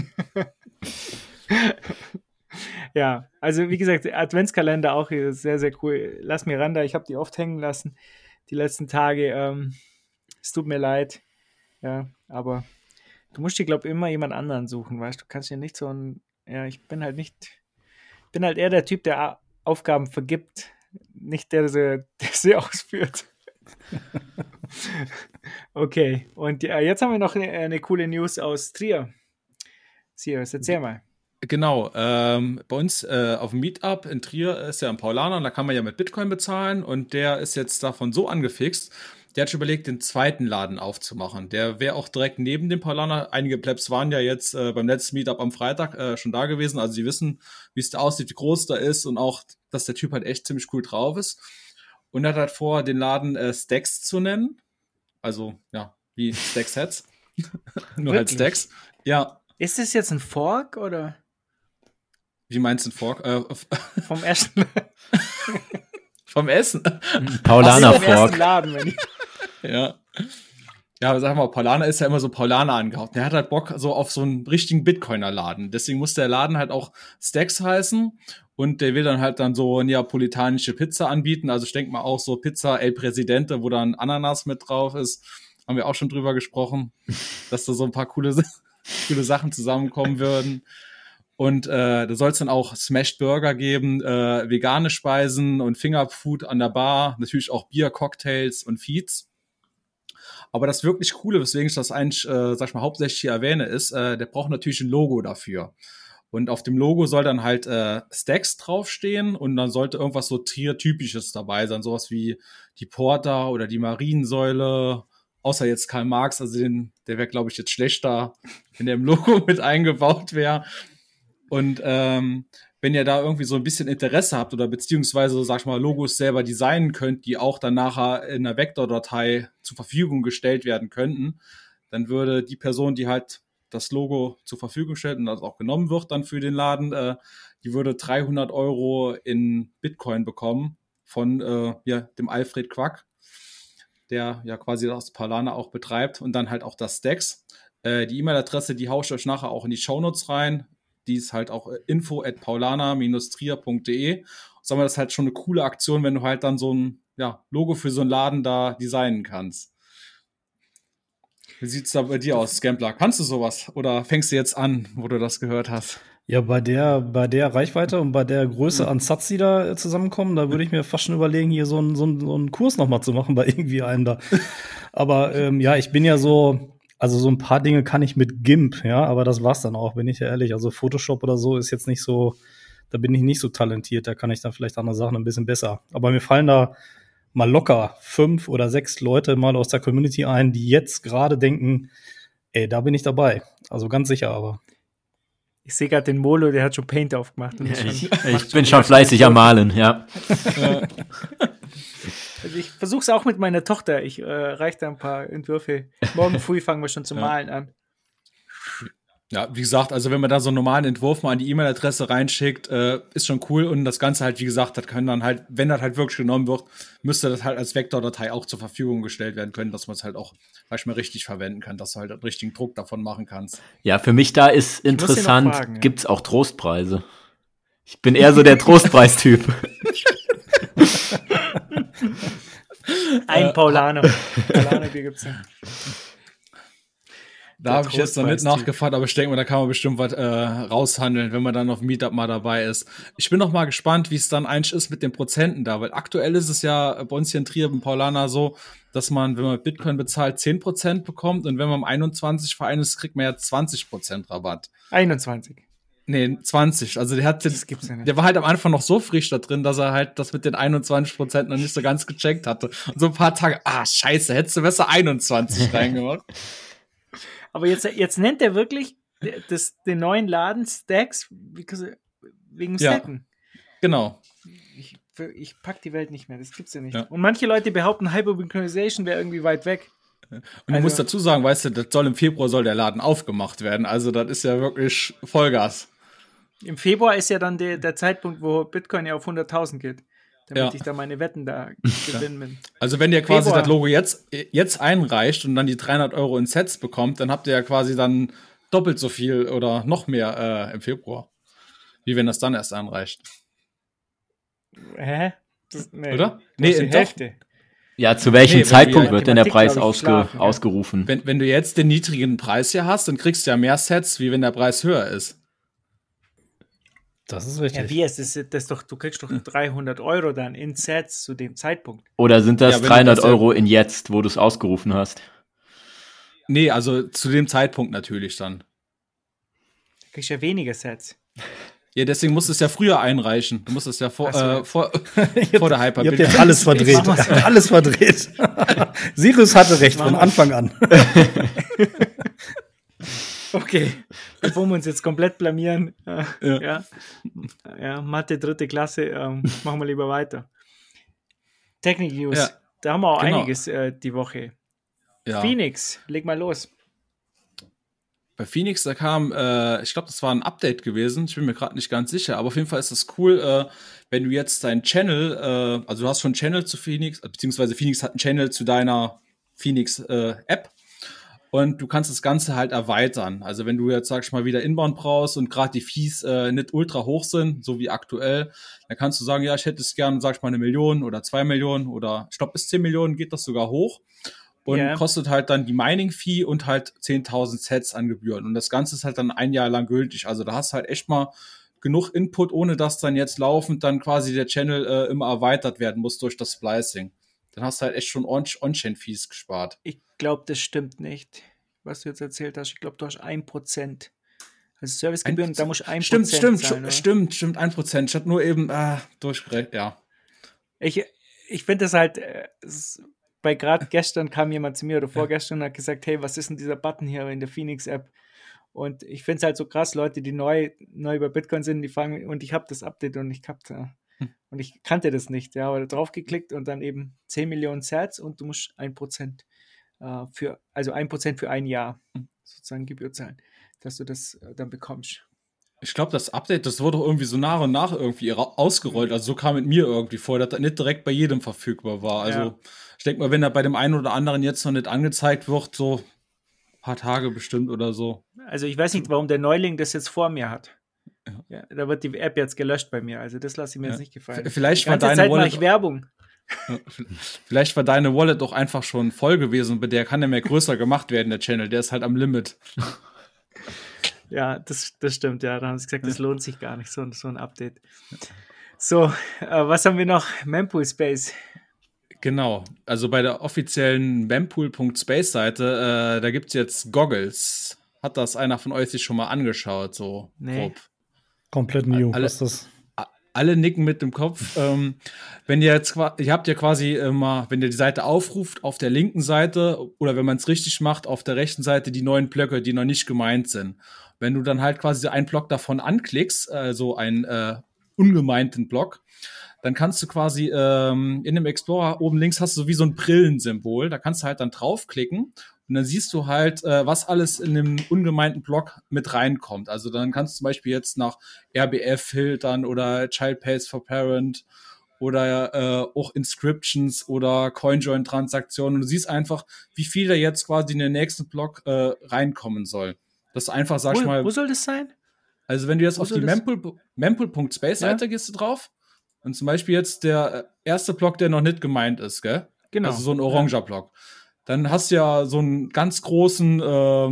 Ja, also wie gesagt, Adventskalender auch hier, sehr, sehr cool. Lass Miranda, ich habe die oft hängen lassen, die letzten Tage. Es tut mir leid. Ja, aber du musst dir, glaube ich, immer jemand anderen suchen, weißt du? Du kannst ja nicht ich bin halt eher der Typ, der Aufgaben vergibt, nicht der sie ausführt. Okay, und jetzt haben wir noch eine coole News aus Trier. Sirius, erzähl mal. Genau, bei uns auf dem Meetup in Trier ist ja ein Paulaner, und da kann man ja mit Bitcoin bezahlen, und der ist jetzt davon so angefixt, der hat schon überlegt, den zweiten Laden aufzumachen. Der wäre auch direkt neben dem Paulaner. Einige Plebs waren ja jetzt beim letzten Meetup am Freitag schon da gewesen, also sie wissen, wie es da aussieht, wie groß da ist, und auch, dass der Typ halt echt ziemlich cool drauf ist. Und er hat halt vor, den Laden Stacks zu nennen. Also, ja, wie Stacks Heads. Nur halt Stacks. Ja. Ist das jetzt ein Fork, oder? Wie meinst du Fork? Vom ersten. Vom Essen? Paulaner Fork. Laden, wenn ich Ja. Ja, aber sag mal, Paulaner ist ja immer so Paulaner angehaucht. Der hat halt Bock so auf so einen richtigen Bitcoiner-Laden. Deswegen muss der Laden halt auch Stacks heißen. Und der will dann halt dann so neapolitanische Pizza anbieten. Also ich denke mal auch so Pizza El Presidente, wo dann Ananas mit drauf ist. Haben wir auch schon drüber gesprochen, dass da so ein paar coole Sachen zusammenkommen würden. Und da soll es dann auch Smashed Burger geben, vegane Speisen und Fingerfood an der Bar. Natürlich auch Bier, Cocktails und Feeds. Aber das wirklich Coole, weswegen ich das eigentlich, sag ich mal, hauptsächlich hier erwähne, ist, der braucht natürlich ein Logo dafür. Und auf dem Logo soll dann halt Stacks draufstehen und dann sollte irgendwas so Trier-typisches dabei sein, sowas wie die Porta oder die Mariensäule, außer jetzt Karl Marx, also der wäre, glaube ich, jetzt schlechter, wenn der im Logo mit eingebaut wäre. Und wenn ihr da irgendwie so ein bisschen Interesse habt oder beziehungsweise, sag ich mal, Logos selber designen könnt, die auch dann nachher in einer Vektordatei zur Verfügung gestellt werden könnten, dann würde die Person, die halt das Logo zur Verfügung stellt und das auch genommen wird dann für den Laden, die würde 300 € in Bitcoin bekommen von dem Alfred Quack, der ja quasi das Paulaner auch betreibt und dann halt auch das Stacks. Die E-Mail-Adresse, die haue ich euch nachher auch in die Shownotes rein. Die ist halt auch info@paulaner-trier.de. Sagen wir, das ist halt schon eine coole Aktion, wenn du halt dann so ein Logo für so einen Laden da designen kannst. Wie sieht's da bei dir aus, Scambler? Kannst du sowas? Oder fängst du jetzt an, wo du das gehört hast? Ja, bei der Reichweite und bei der Größe an Satz, die da zusammenkommen, da würde ich mir fast schon überlegen, hier so einen Kurs nochmal zu machen bei irgendwie einem da. Aber ich bin ja so, also so ein paar Dinge kann ich mit GIMP, ja, aber das war's dann auch, bin ich ja ehrlich. Also Photoshop oder so ist jetzt nicht so, da bin ich nicht so talentiert, da kann ich dann vielleicht andere Sachen ein bisschen besser. Aber mir fallen da mal locker 5 oder 6 Leute mal aus der Community ein, die jetzt gerade denken, ey, da bin ich dabei. Also ganz sicher, aber. Ich sehe gerade den Molo, der hat schon Paint aufgemacht. Und ich bin schon fleißig am Malen, ja. Also ich versuche es auch mit meiner Tochter. Ich reiche da ein paar Entwürfe. Morgen früh fangen wir schon zum Malen an. Ja, wie gesagt, also wenn man da so einen normalen Entwurf mal an die E-Mail-Adresse reinschickt, ist schon cool. Und das Ganze halt, wie gesagt, das können dann halt, wenn das halt wirklich genommen wird, müsste das halt als Vektordatei auch zur Verfügung gestellt werden können, dass man es halt auch manchmal richtig verwenden kann, dass du halt einen richtigen Druck davon machen kannst. Ja, für mich da ist interessant, gibt's auch Trostpreise? Ich bin eher so der Trostpreistyp. Ein Paulaner. Paulaner-Bier gibt's ja. Da habe ich jetzt noch nicht nachgefragt, aber ich denke mal, da kann man bestimmt was raushandeln, wenn man dann auf Meetup mal dabei ist. Ich bin noch mal gespannt, wie es dann eigentlich ist mit den Prozenten da, weil aktuell ist es ja bei uns hier in Trier im Paulaner so, dass man, wenn man mit Bitcoin bezahlt, 10% bekommt und wenn man im 21 Verein ist, kriegt man ja 20% Rabatt. 21. Nee, 20. Also das gibt's ja nicht. Der war halt am Anfang noch so frisch da drin, dass er halt das mit den 21% noch nicht so ganz gecheckt hatte. Und so ein paar Tage, scheiße, hättest du besser 21 reingemacht. Aber jetzt nennt er wirklich den neuen Laden Stacks wegen Stacken. Genau. Ich pack die Welt nicht mehr, das gibt's ja nicht. Ja. Und manche Leute behaupten, Hyper-Synchronization wäre irgendwie weit weg. Und du musst dazu sagen, weißt du, im Februar soll der Laden aufgemacht werden. Also das ist ja wirklich Vollgas. Im Februar ist ja dann der Zeitpunkt, wo Bitcoin ja auf 100.000 geht. Damit ich da meine Wetten da gewinnen bin. Also wenn ihr quasi das Logo jetzt einreicht und dann die 300 € in Sets bekommt, dann habt ihr ja quasi dann doppelt so viel oder noch mehr im Februar. Wie wenn das dann erst einreicht. Hä? Oder? Nee, in Hälfte. Ja, zu welchem Zeitpunkt wird denn der Preis ausgerufen? Wenn du jetzt den niedrigen Preis hier hast, dann kriegst du ja mehr Sets, wie wenn der Preis höher ist. Das ist richtig. Ja, wie ist das doch, du kriegst doch 300 € dann in Sets zu dem Zeitpunkt. Oder sind das 300 € in jetzt, wo du es ausgerufen hast? Nee, also zu dem Zeitpunkt natürlich dann. Du kriegst ja weniger Sets. Ja, deswegen musst du es ja früher einreichen. Du musst es ja vor der Hyper. Ihr habt jetzt alles verdreht. Alles verdreht. Sirius hatte recht von Anfang an. Okay, bevor wir uns jetzt komplett blamieren, Mathe 3. Klasse, machen wir lieber weiter. Technik News, da haben wir auch einiges die Woche. Ja. Phoenix, leg mal los. Bei Phoenix, da kam, ich glaube, das war ein Update gewesen. Ich bin mir gerade nicht ganz sicher, aber auf jeden Fall ist das cool, wenn du jetzt deinen Channel, also du hast schon einen Channel zu Phoenix, beziehungsweise Phoenix hat einen Channel zu deiner Phoenix-App und du kannst das Ganze halt erweitern. Also wenn du jetzt, sag ich mal, wieder Inbound brauchst und gerade die Fees nicht ultra hoch sind, so wie aktuell, dann kannst du sagen, ja, ich hätte es gern, sag ich mal, 1 Million oder 2 Millionen oder ich glaube, bis 10 Millionen geht das sogar hoch. Und kostet halt dann die Mining-Fee und halt 10.000 Sets an Gebühren. Und das Ganze ist halt dann 1 Jahr lang gültig. Also da hast du halt echt mal genug Input, ohne dass dann jetzt laufend dann quasi der Channel immer erweitert werden muss durch das Splicing. Dann hast du halt echt schon On-Chain-Fees gespart. Ich glaube, das stimmt nicht, was du jetzt erzählt hast. Ich glaube, du hast 1%. Also Servicegebühren, da musst du 1% stimmt, zahlen. Stimmt, 1%. Ich hatte nur eben durchgerechnet, ja. Ich finde das halt... Weil gerade gestern kam jemand zu mir oder vorgestern und hat gesagt, hey, was ist denn dieser Button hier in der Phoenix-App? Und ich finde es halt so krass, Leute, die neu über Bitcoin sind, die fragen, und ich habe das Update und ich kannte das nicht, ja, aber drauf geklickt und dann eben 10 Millionen Sats und du musst 1% 1% für 1 Jahr sozusagen Gebühr zahlen, dass du das dann bekommst. Ich glaube, das Update, das wurde doch irgendwie so nach und nach irgendwie ausgerollt. Also so kam mit mir irgendwie vor, dass das nicht direkt bei jedem verfügbar war. Also ich denke mal, wenn da bei dem einen oder anderen jetzt noch nicht angezeigt wird, so ein paar Tage bestimmt oder so. Also ich weiß nicht, warum der Neuling das jetzt vor mir hat. Ja, da wird die App jetzt gelöscht bei mir. Also das lasse ich mir jetzt nicht gefallen. Vielleicht war deine Zeit mache ich Werbung. Vielleicht war deine Wallet doch einfach schon voll gewesen. Bei der kann ja mehr größer gemacht werden, der Channel. Der ist halt am Limit. Ja, das stimmt, ja. Da haben sie gesagt, das lohnt sich gar nicht, so ein Update. So, was haben wir noch? Mempool Space. Genau, also bei der offiziellen mempool.space-Seite, da gibt es jetzt Goggles. Hat das einer von euch sich schon mal angeschaut? So grob? Komplett new, was ist das? Alle nicken mit dem Kopf. Wenn ihr jetzt, ihr habt ja quasi immer, wenn ihr die Seite aufruft, auf der linken Seite oder wenn man es richtig macht, auf der rechten Seite die neuen Blöcke, die noch nicht gemeint sind. Wenn du dann halt quasi einen Block davon anklickst, also einen ungemeinten Block, dann kannst du quasi in dem Explorer oben links hast du so wie so ein Brillensymbol, da kannst du halt dann draufklicken und dann siehst du halt, was alles in dem ungemeinten Block mit reinkommt. Also dann kannst du zum Beispiel jetzt nach RBF filtern oder Child Pays for Parent oder auch Inscriptions oder CoinJoin-Transaktionen. Und du siehst einfach, wie viel da jetzt quasi in den nächsten Block reinkommen soll. Das ist einfach, sag ich mal. Wo soll das sein? Also wenn du jetzt auf die mempool.space-Seite gehst du drauf und zum Beispiel jetzt der erste Block, der noch nicht gemeint ist, gell? Genau. Also so ein oranger Block. Dann hast du ja so einen ganz großen, so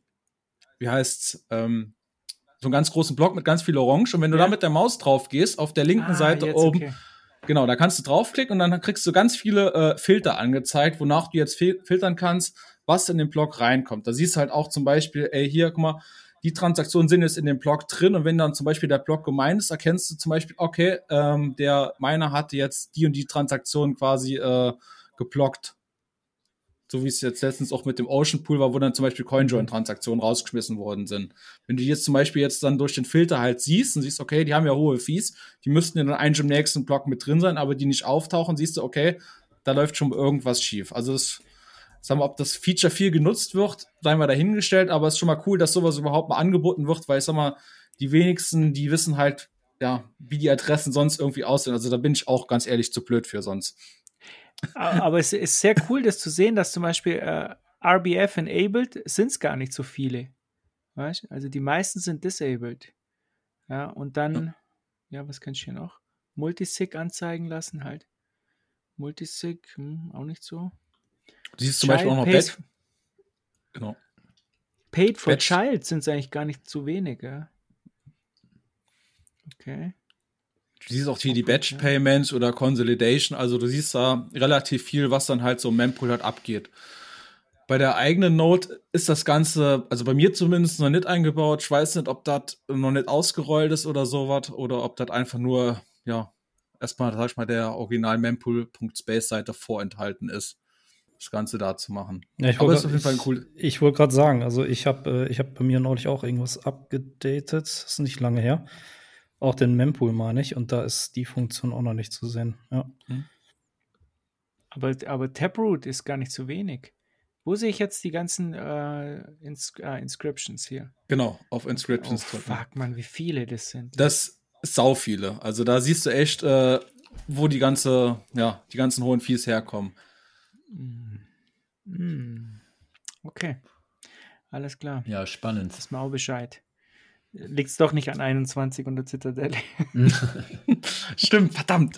einen ganz großen Block mit ganz viel Orange. Und wenn du da mit der Maus drauf gehst, auf der linken Seite oben, genau, da kannst du draufklicken und dann kriegst du ganz viele Filter angezeigt, wonach du jetzt filtern kannst, was in den Block reinkommt. Da siehst du halt auch zum Beispiel, hier, guck mal, die Transaktionen sind jetzt in dem Block drin und wenn dann zum Beispiel der Block gemeint ist, erkennst du zum Beispiel, okay, der Miner hatte jetzt die und die Transaktion quasi geblockt. So wie es jetzt letztens auch mit dem Ocean Pool war, wo dann zum Beispiel CoinJoin-Transaktionen rausgeschmissen worden sind. Wenn du jetzt zum Beispiel jetzt dann durch den Filter halt siehst und siehst, okay, die haben ja hohe Fees, die müssten ja dann eigentlich im nächsten Block mit drin sein, aber die nicht auftauchen, siehst du, okay, da läuft schon irgendwas schief. Also das, sagen wir, ob das Feature viel genutzt wird, sei mal dahingestellt, aber es ist schon mal cool, dass sowas überhaupt mal angeboten wird, weil ich sag mal, die wenigsten, die wissen halt, ja, wie die Adressen sonst irgendwie aussehen. Also da bin ich auch ganz ehrlich zu blöd für sonst. Aber es ist sehr cool, das zu sehen, dass zum Beispiel RBF enabled sind es gar nicht so viele. Weißt? Also die meisten sind disabled. Ja, und dann, was kannst du hier noch? Multisig anzeigen lassen halt. Multisig, auch nicht so. Du siehst zum Beispiel auch noch Genau. Paid for Child sind es eigentlich gar nicht zu wenig, ja. Okay. Du siehst auch hier die Batch-Payments oder Consolidation, also du siehst da relativ viel, was dann halt so im Mempool halt abgeht. Bei der eigenen Node ist das Ganze, also bei mir zumindest noch nicht eingebaut. Ich weiß nicht, ob das noch nicht ausgerollt ist oder sowas oder ob das einfach nur, erstmal, sag ich mal, der original mempool.space-Seite vorenthalten ist, das Ganze da zu machen. Ja, aber es ist auf jeden Fall cool. Ich wollte gerade sagen, also ich hab bei mir neulich auch irgendwas abgedatet, das ist nicht lange her. Auch den Mempool meine ich, und da ist die Funktion auch noch nicht zu sehen. Ja. Aber Taproot ist gar nicht so wenig. Wo sehe ich jetzt die ganzen Inscriptions hier? Genau, auf Inscriptions drücken. Fuck, man, wie viele das sind. Das ist sau viele. Also da siehst du echt, wo die ganzen hohen Fees herkommen. Okay. Alles klar. Ja, spannend. Das ist mal auch Bescheid. Liegt es doch nicht an 21 und der Zitadelle. Stimmt, verdammt.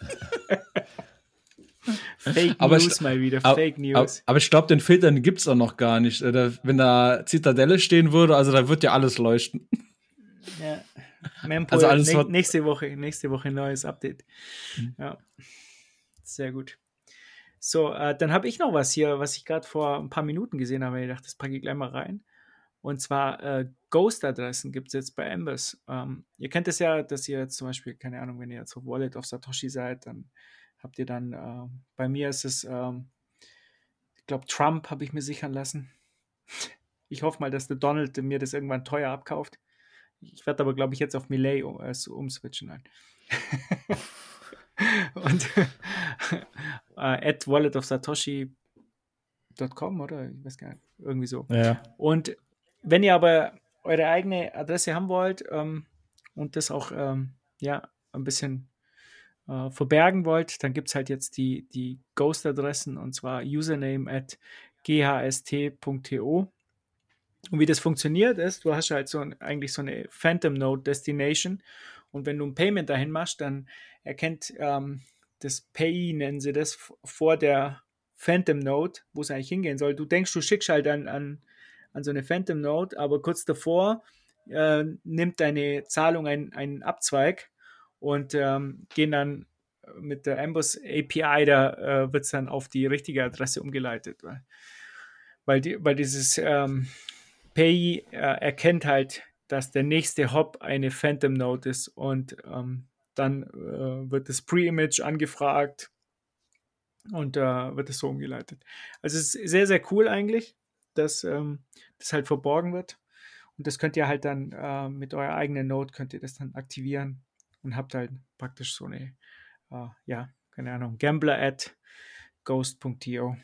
Fake News mal wieder, Fake News. Aber ich glaube, den Filtern gibt es auch noch gar nicht. Wenn da Zitadelle stehen würde, also da wird ja alles leuchten. Ja, Mempool, also alles nächste Woche neues Update. Ja, sehr gut. So, dann habe ich noch was hier, was ich gerade vor ein paar Minuten gesehen habe. Ich dachte, das packe ich gleich mal rein. Und zwar Ghost-Adressen gibt es jetzt bei Embers. Ihr kennt es ja, dass ihr jetzt zum Beispiel, keine Ahnung, wenn ihr jetzt auf Wallet of Satoshi seid, dann habt ihr dann, bei mir ist es, ich glaube, Trump habe ich mir sichern lassen. Ich hoffe mal, dass der Donald mir das irgendwann teuer abkauft. Ich werde aber, glaube ich, jetzt auf Milei umswitchen. Nein. Und at walletofsatoshi.com oder ich weiß gar nicht, irgendwie so. Ja. Und wenn ihr aber eure eigene Adresse haben wollt und das auch ein bisschen verbergen wollt, dann gibt es halt jetzt die Ghost-Adressen und zwar username at ghst.to. Und wie das funktioniert ist, du hast halt eigentlich so eine Phantom Node Destination und wenn du ein Payment dahin machst, dann erkennt das Payee, nennen sie das, vor der Phantom Node, wo es eigentlich hingehen soll. Du denkst, du schickst halt an so eine Phantom Node, aber kurz davor nimmt deine Zahlung einen Abzweig und gehen dann mit der Embers API, da wird es dann auf die richtige Adresse umgeleitet. Weil dieses Payee erkennt halt, dass der nächste Hop eine Phantom Node ist und dann wird das Pre-Image angefragt und wird es so umgeleitet. Also es ist sehr, sehr cool eigentlich, dass das halt verborgen wird. Und das könnt ihr halt dann mit eurer eigenen Node könnt ihr das dann aktivieren und habt halt praktisch so eine, keine Ahnung, Gambler at ghost.to.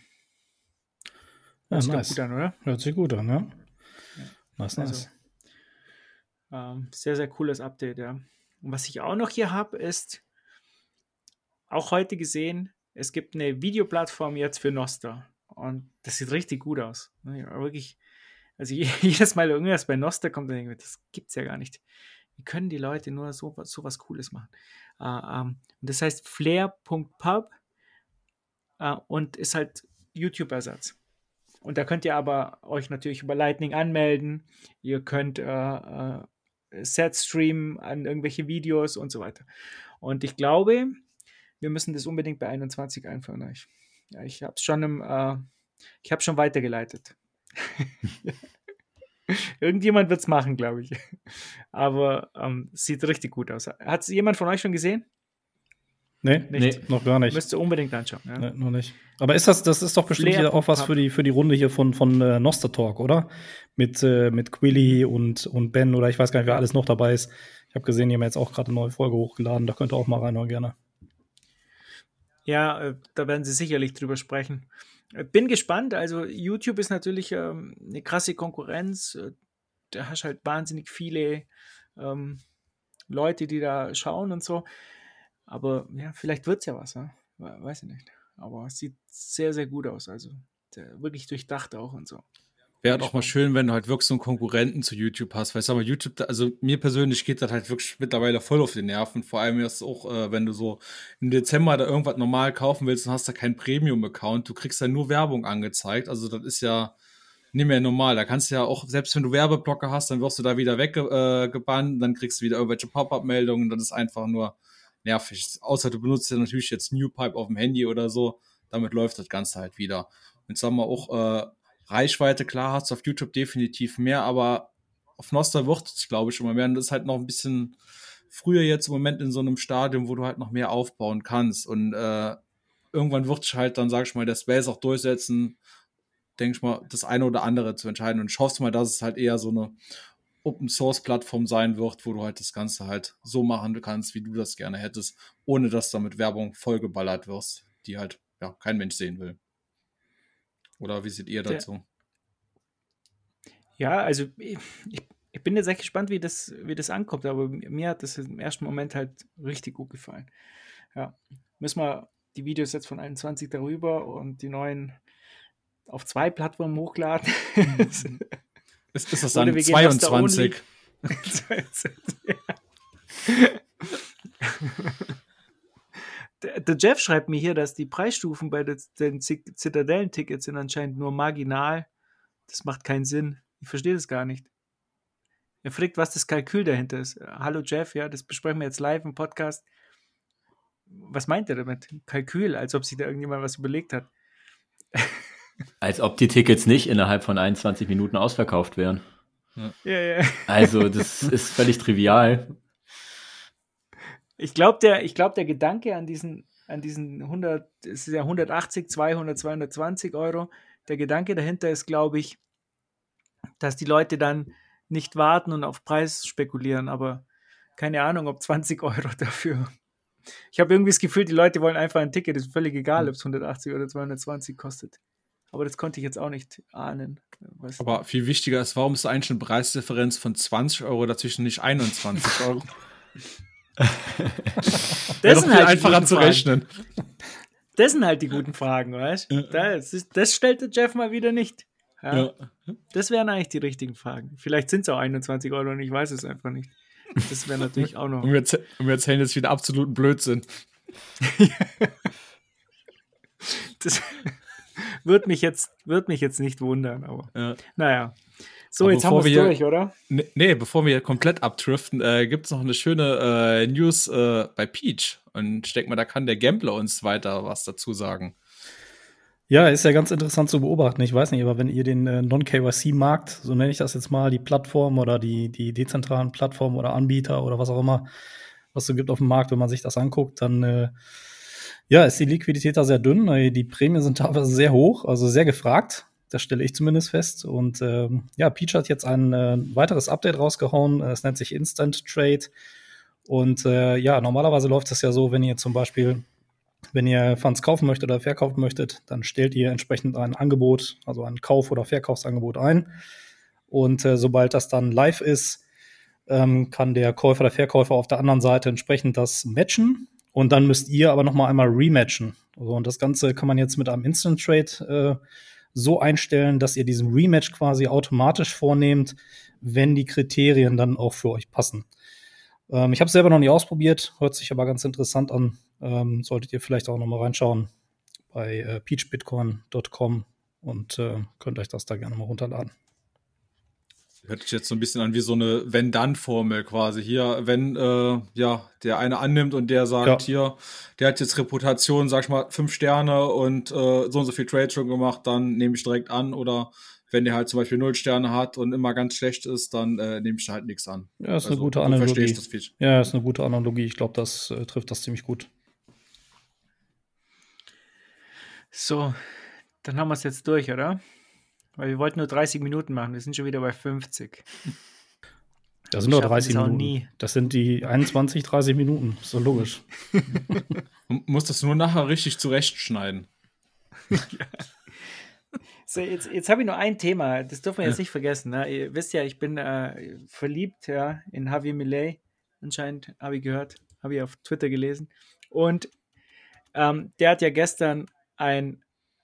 Ja, nice. Gut an, oder? Hört sich gut an, ne? Ja. Nice. Sehr, sehr cooles Update, ja. Und was ich auch noch hier habe, ist auch heute gesehen, es gibt eine Videoplattform jetzt für Nostr. Und das sieht richtig gut aus. Ja, wirklich, also jedes Mal irgendwas bei Nostr kommt, dann denke ich, das gibt's ja gar nicht. Wie können die Leute nur so was Cooles machen? Und das heißt flair.pub und ist halt YouTube-Ersatz. Und da könnt ihr aber euch natürlich über Lightning anmelden. Ihr könnt Set streamen an irgendwelche Videos und so weiter. Und ich glaube, wir müssen das unbedingt bei 21 einführen. Ich habe es schon schon weitergeleitet. Irgendjemand wird es machen, glaube ich. Aber sieht richtig gut aus. Hat es jemand von euch schon gesehen? Nee, noch gar nicht. Müsst ihr unbedingt anschauen. Ja? Nee, noch nicht. Aber das ist doch bestimmt hier auch was für die Runde hier von Nostr Talk, oder? Mit Quilly und Ben oder ich weiß gar nicht, wer alles noch dabei ist. Ich habe gesehen, die haben jetzt auch gerade eine neue Folge hochgeladen. Da könnt ihr auch mal reinhören, gerne. Ja, da werden sie sicherlich drüber sprechen. Bin gespannt. Also YouTube ist natürlich eine krasse Konkurrenz. Da hast halt wahnsinnig viele Leute, die da schauen und so. Aber ja, vielleicht wird es ja was, ja? Weiß ich nicht. Aber es sieht sehr, sehr gut aus. Also wirklich durchdacht auch und so. Wäre halt auch mal schön, wenn du halt wirklich so einen Konkurrenten zu YouTube hast. Weil ich sag mal, YouTube, also mir persönlich geht das halt wirklich mittlerweile voll auf die Nerven. Vor allem jetzt auch, wenn du so im Dezember da irgendwas normal kaufen willst und hast da keinen Premium-Account. Du kriegst dann nur Werbung angezeigt. Also das ist ja nicht mehr normal. Da kannst du ja auch, selbst wenn du Werbeblocker hast, dann wirst du da wieder weggebannt. Dann kriegst du wieder irgendwelche Pop-Up-Meldungen. Das ist einfach nur nervig. Außer du benutzt ja natürlich jetzt NewPipe auf dem Handy oder so. Damit läuft das Ganze halt wieder. Und sagen wir auch, Reichweite, klar, hast du auf YouTube definitiv mehr, aber auf Nostr wird es, glaube ich, immer mehr. Und das ist halt noch ein bisschen früher jetzt im Moment in so einem Stadium, wo du halt noch mehr aufbauen kannst. Und irgendwann wird sich halt dann, sag ich mal, der Space auch durchsetzen, denke ich mal, das eine oder andere zu entscheiden. Und ich hoffe mal, dass es halt eher so eine Open-Source-Plattform sein wird, wo du halt das Ganze halt so machen kannst, wie du das gerne hättest, ohne dass du mit Werbung vollgeballert wirst, die halt kein Mensch sehen will. Oder wie seht ihr dazu? Ja, also ich bin jetzt echt gespannt, wie das ankommt, aber mir hat das im ersten Moment halt richtig gut gefallen. Ja, müssen wir die Videos jetzt von 21 darüber und die neuen auf 2 Plattformen hochladen. Ist das dann 22? Der Jeff schreibt mir hier, dass die Preisstufen bei den Zitadellen-Tickets sind anscheinend nur marginal. Das macht keinen Sinn. Ich verstehe das gar nicht. Er fragt, was das Kalkül dahinter ist. Hallo Jeff, ja, das besprechen wir jetzt live im Podcast. Was meint er damit? Kalkül, als ob sich da irgendjemand was überlegt hat. Als ob die Tickets nicht innerhalb von 21 Minuten ausverkauft wären. Ja. Also, das ist völlig trivial. Ich glaube, der Gedanke an diesen 100, es ist ja 180, 200, 220 Euro, der Gedanke dahinter ist, glaube ich, dass die Leute dann nicht warten und auf Preis spekulieren, aber keine Ahnung, ob 20 Euro dafür. Ich habe irgendwie das Gefühl, die Leute wollen einfach ein Ticket, ist völlig egal, ob es 180 oder 220 kostet. Aber das konnte ich jetzt auch nicht ahnen. Aber viel wichtiger ist, warum ist eigentlich eine Preisdifferenz von 20 Euro dazwischen nicht 21 Euro? Das ist halt einfacher zu rechnen. Das sind halt die guten Fragen, weißt du? Das stellt der Jeff mal wieder nicht. Ja. Das wären eigentlich die richtigen Fragen. Vielleicht sind es auch 21 Euro und ich weiß es einfach nicht. Das wäre natürlich auch noch. Und wir erzählen jetzt wieder absoluten Blödsinn. Das wird mich jetzt nicht wundern, aber naja. So, aber jetzt haben wir es durch, oder? Nee, bevor wir komplett abdriften, gibt es noch eine schöne News bei Peach. Und ich denke mal, da kann der Gambler uns weiter was dazu sagen. Ja, ist ja ganz interessant zu beobachten. Ich weiß nicht, aber wenn ihr den Non-KYC-Markt, so nenne ich das jetzt mal, die Plattform oder die dezentralen Plattformen oder Anbieter oder was auch immer, was es so gibt auf dem Markt, wenn man sich das anguckt, dann ist die Liquidität da sehr dünn. Die Prämien sind teilweise sehr hoch, also sehr gefragt. Das stelle ich zumindest fest. Und Peach hat jetzt ein weiteres Update rausgehauen. Es nennt sich Instant Trade. Und normalerweise läuft es ja so, wenn ihr zum Beispiel, wenn ihr Funds kaufen möchtet oder verkaufen möchtet, dann stellt ihr entsprechend ein Angebot, also ein Kauf- oder Verkaufsangebot ein. Und sobald das dann live ist, kann der Käufer oder Verkäufer auf der anderen Seite entsprechend das matchen. Und dann müsst ihr aber noch mal einmal rematchen. Also, und das Ganze kann man jetzt mit einem Instant Trade so einstellen, dass ihr diesen Rematch quasi automatisch vornehmt, wenn die Kriterien dann auch für euch passen. Ich habe es selber noch nie ausprobiert, hört sich aber ganz interessant an. Solltet ihr vielleicht auch noch mal reinschauen bei peachbitcoin.com und könnt euch das da gerne mal runterladen. Hört sich jetzt so ein bisschen an wie so eine Wenn-Dann-Formel quasi. Hier, wenn der eine annimmt und der sagt, hier, der hat jetzt Reputation, sag ich mal, 5 Sterne und so und so viel Trade schon gemacht, dann nehme ich direkt an. Oder wenn der halt zum Beispiel 0 Sterne hat und immer ganz schlecht ist, dann nehme ich halt nichts an. Ja, ist eine gute Analogie. Verstehe ich das viel. Ja, ist eine gute Analogie. Ich glaube, das trifft das ziemlich gut. So, dann haben wir es jetzt durch, oder? Weil wir wollten nur 30 Minuten machen. Wir sind schon wieder bei 50. Das sind nur 30 Minuten. Das sind die 21, 30 Minuten. Ist doch logisch. Man muss das nur nachher richtig zurechtschneiden. So, jetzt habe ich noch ein Thema. Das dürfen wir jetzt nicht vergessen. Ne? Ihr wisst ja, ich bin verliebt in Javier Milei. Anscheinend habe ich gehört. Habe ich auf Twitter gelesen. Und der hat ja gestern der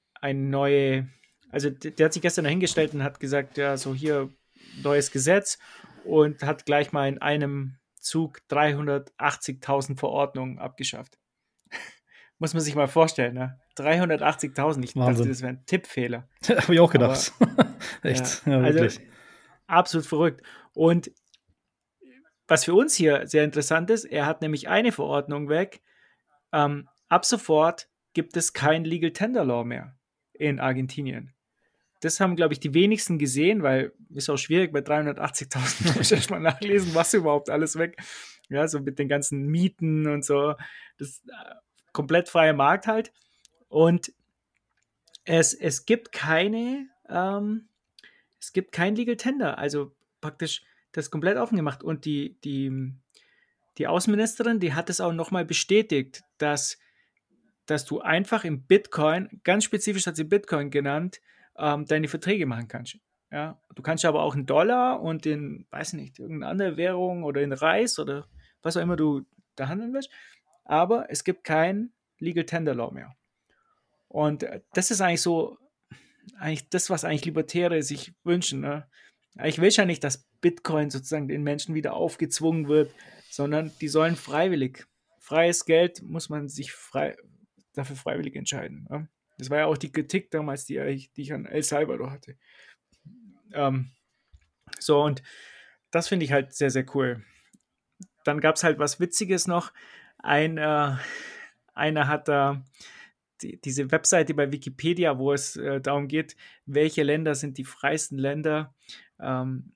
hat sich gestern dahingestellt und hat gesagt, ja, so hier neues Gesetz und hat gleich mal in einem Zug 380.000 Verordnungen abgeschafft. Muss man sich mal vorstellen, ne? 380.000. Ich dachte, das wäre ein Tippfehler. Habe ich auch gedacht. Echt, ja, wirklich. Also, absolut verrückt. Und was für uns hier sehr interessant ist, er hat nämlich eine Verordnung weg. Ab sofort gibt es kein Legal Tender Law mehr in Argentinien. Das haben, glaube ich, die wenigsten gesehen, weil ist auch schwierig, bei 380.000 muss ich mal nachlesen, was überhaupt alles weg. Ja, so mit den ganzen Mieten und so. Das ist komplett freier Markt halt. Und es gibt kein Legal Tender. Also praktisch das komplett offen gemacht. Und die Außenministerin, die hat es auch nochmal bestätigt, dass du einfach im Bitcoin, ganz spezifisch hat sie Bitcoin genannt, deine Verträge machen kannst. Ja, du kannst aber auch in Dollar und in, weiß nicht, irgendeine andere Währung oder in Reis oder was auch immer du da handeln willst. Aber es gibt kein Legal Tender Law mehr. Und das ist eigentlich so, eigentlich das, was eigentlich Libertäre sich wünschen. Ne? Ich will ja nicht, dass Bitcoin sozusagen den Menschen wieder aufgezwungen wird, sondern die sollen freiwillig. Freies Geld muss man sich dafür freiwillig entscheiden. Ne? Das war ja auch die Kritik damals, die ich an El Salvador hatte. So, und das finde ich halt sehr, sehr cool. Dann gab es halt was Witziges noch. Einer hat da diese Webseite bei Wikipedia, wo es darum geht, welche Länder sind die freiesten Länder im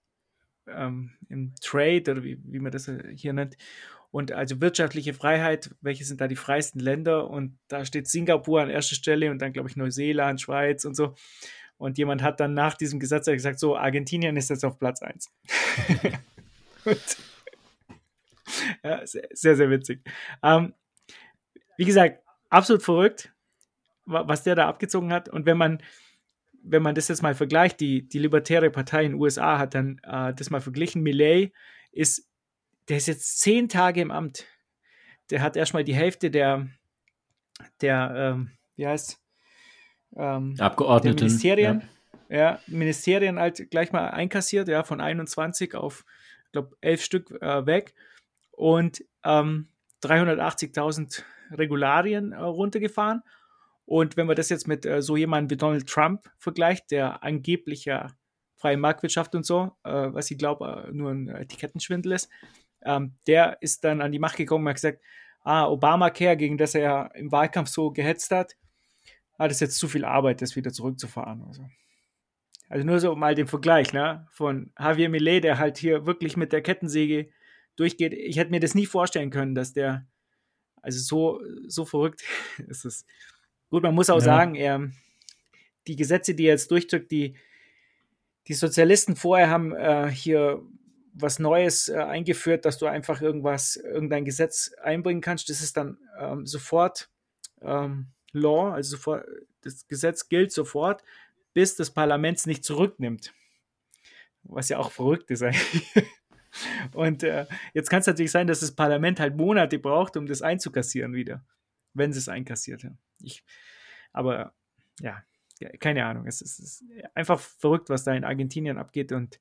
Trade oder wie man das hier nennt. Und also wirtschaftliche Freiheit, welche sind da die freiesten Länder? Und da steht Singapur an erster Stelle und dann, glaube ich, Neuseeland, Schweiz und so. Und jemand hat dann nach diesem Gesetz gesagt, so, Argentinien ist jetzt auf Platz 1. Ja, sehr, sehr witzig. Wie gesagt, absolut verrückt, was der da abgezogen hat. Und wenn man das jetzt mal vergleicht, die Libertäre Partei in den USA hat dann das mal verglichen. Milei der ist jetzt 10 Tage im Amt. Der hat erstmal die Hälfte der wie heißt Abgeordneten. Der Ministerien. Ja, Ministerien halt gleich mal einkassiert, ja, von 21 auf, ich glaube, 11 Stück weg. Und 380.000 Regularien runtergefahren. Und wenn man das jetzt mit so jemandem wie Donald Trump vergleicht, der angeblich ja freie Marktwirtschaft und so, was ich glaube nur ein Etikettenschwindel ist, der ist dann an die Macht gekommen und hat gesagt, Obamacare, gegen das er ja im Wahlkampf so gehetzt hat, das ist jetzt zu viel Arbeit, das wieder zurückzufahren. Also nur so mal den Vergleich, ne? Von Javier Milei, der halt hier wirklich mit der Kettensäge durchgeht. Ich hätte mir das nie vorstellen können, dass der, also so verrückt ist es. Gut, man muss auch sagen, die Gesetze, die er jetzt durchdrückt, die Sozialisten vorher haben hier was Neues eingeführt, dass du einfach irgendein Gesetz einbringen kannst. Das ist dann sofort Law, also sofort, das Gesetz gilt sofort, bis das Parlament es nicht zurücknimmt. Was ja auch verrückt ist eigentlich. Und jetzt kann es natürlich sein, dass das Parlament halt Monate braucht, um das einzukassieren wieder, wenn sie es einkassiert haben. Aber ja, keine Ahnung. Es ist einfach verrückt, was da in Argentinien abgeht und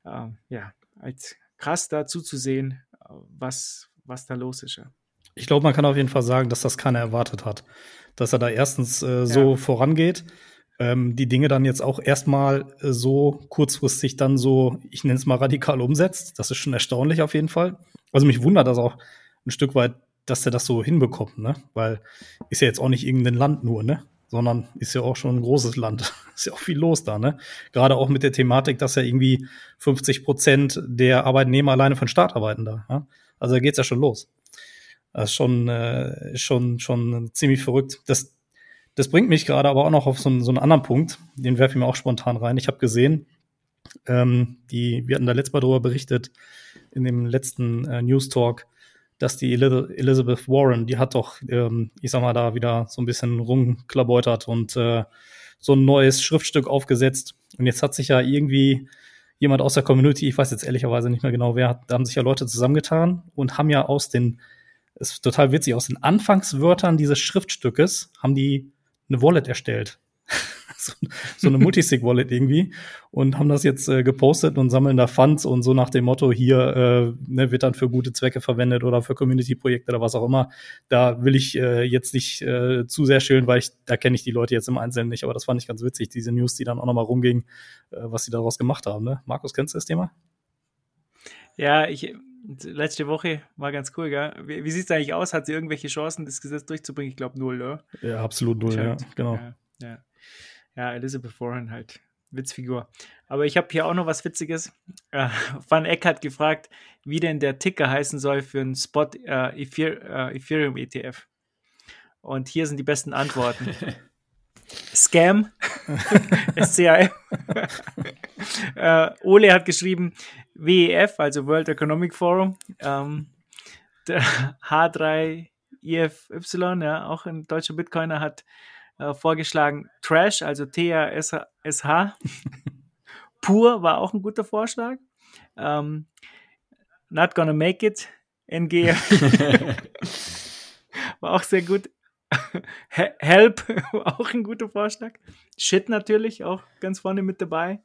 als krass dazu zu sehen, was da los ist. Ja. Ich glaube, man kann auf jeden Fall sagen, dass das keiner erwartet hat. Dass er da erstens so vorangeht, die Dinge dann jetzt auch erstmal so kurzfristig dann so, ich nenne es mal radikal umsetzt. Das ist schon erstaunlich auf jeden Fall. Also mich wundert das auch ein Stück weit, dass er das so hinbekommt, ne? Weil ist ja jetzt auch nicht irgendein Land nur, ne? Sondern ist ja auch schon ein großes Land. Ist ja auch viel los da, ne? Gerade auch mit der Thematik, dass ja irgendwie 50% der Arbeitnehmer alleine für den Staat arbeiten da. Ja? Also da geht's ja schon los. Das ist schon ziemlich verrückt. Das bringt mich gerade aber auch noch auf so einen anderen Punkt. Den werfe ich mir auch spontan rein. Ich habe gesehen, wir hatten da letztes Mal darüber berichtet, in dem letzten News Talk, dass die Elizabeth Warren, die hat doch, ich sag mal, da wieder so ein bisschen rumklabeutert und so ein neues Schriftstück aufgesetzt. Und jetzt hat sich ja irgendwie jemand aus der Community, ich weiß jetzt ehrlicherweise nicht mehr genau wer, da haben sich ja Leute zusammengetan und haben ja ist total witzig, aus den Anfangswörtern dieses Schriftstückes haben die eine Wallet erstellt. so eine Multisig-Wallet irgendwie und haben das jetzt gepostet und sammeln da Funds und so nach dem Motto, hier wird dann für gute Zwecke verwendet oder für Community-Projekte oder was auch immer. Da will ich jetzt nicht zu sehr schillen, weil da kenne ich die Leute jetzt im Einzelnen nicht, aber das fand ich ganz witzig, diese News, die dann auch nochmal rumging, was sie daraus gemacht haben. Ne? Markus, kennst du das Thema? Ja, letzte Woche war ganz cool, gell? Wie sieht es eigentlich aus? Hat sie irgendwelche Chancen, das Gesetz durchzubringen? Ich glaube 0, oder? Ja, absolut 0, ja, genau. Ja, Elizabeth Warren halt, Witzfigur. Aber ich habe hier auch noch was Witziges. Van Eck hat gefragt, wie denn der Ticker heißen soll für einen Spot Ethereum ETF. Und hier sind die besten Antworten. Scam, SCAM. Ole hat geschrieben WEF, also World Economic Forum. Der H3IFY, ja, auch ein deutscher Bitcoiner, hat vorgeschlagen Trash, also TASH. Pur war auch ein guter Vorschlag. Not Gonna Make It, NG. War auch sehr gut. Help war auch ein guter Vorschlag. Shit natürlich auch ganz vorne mit dabei.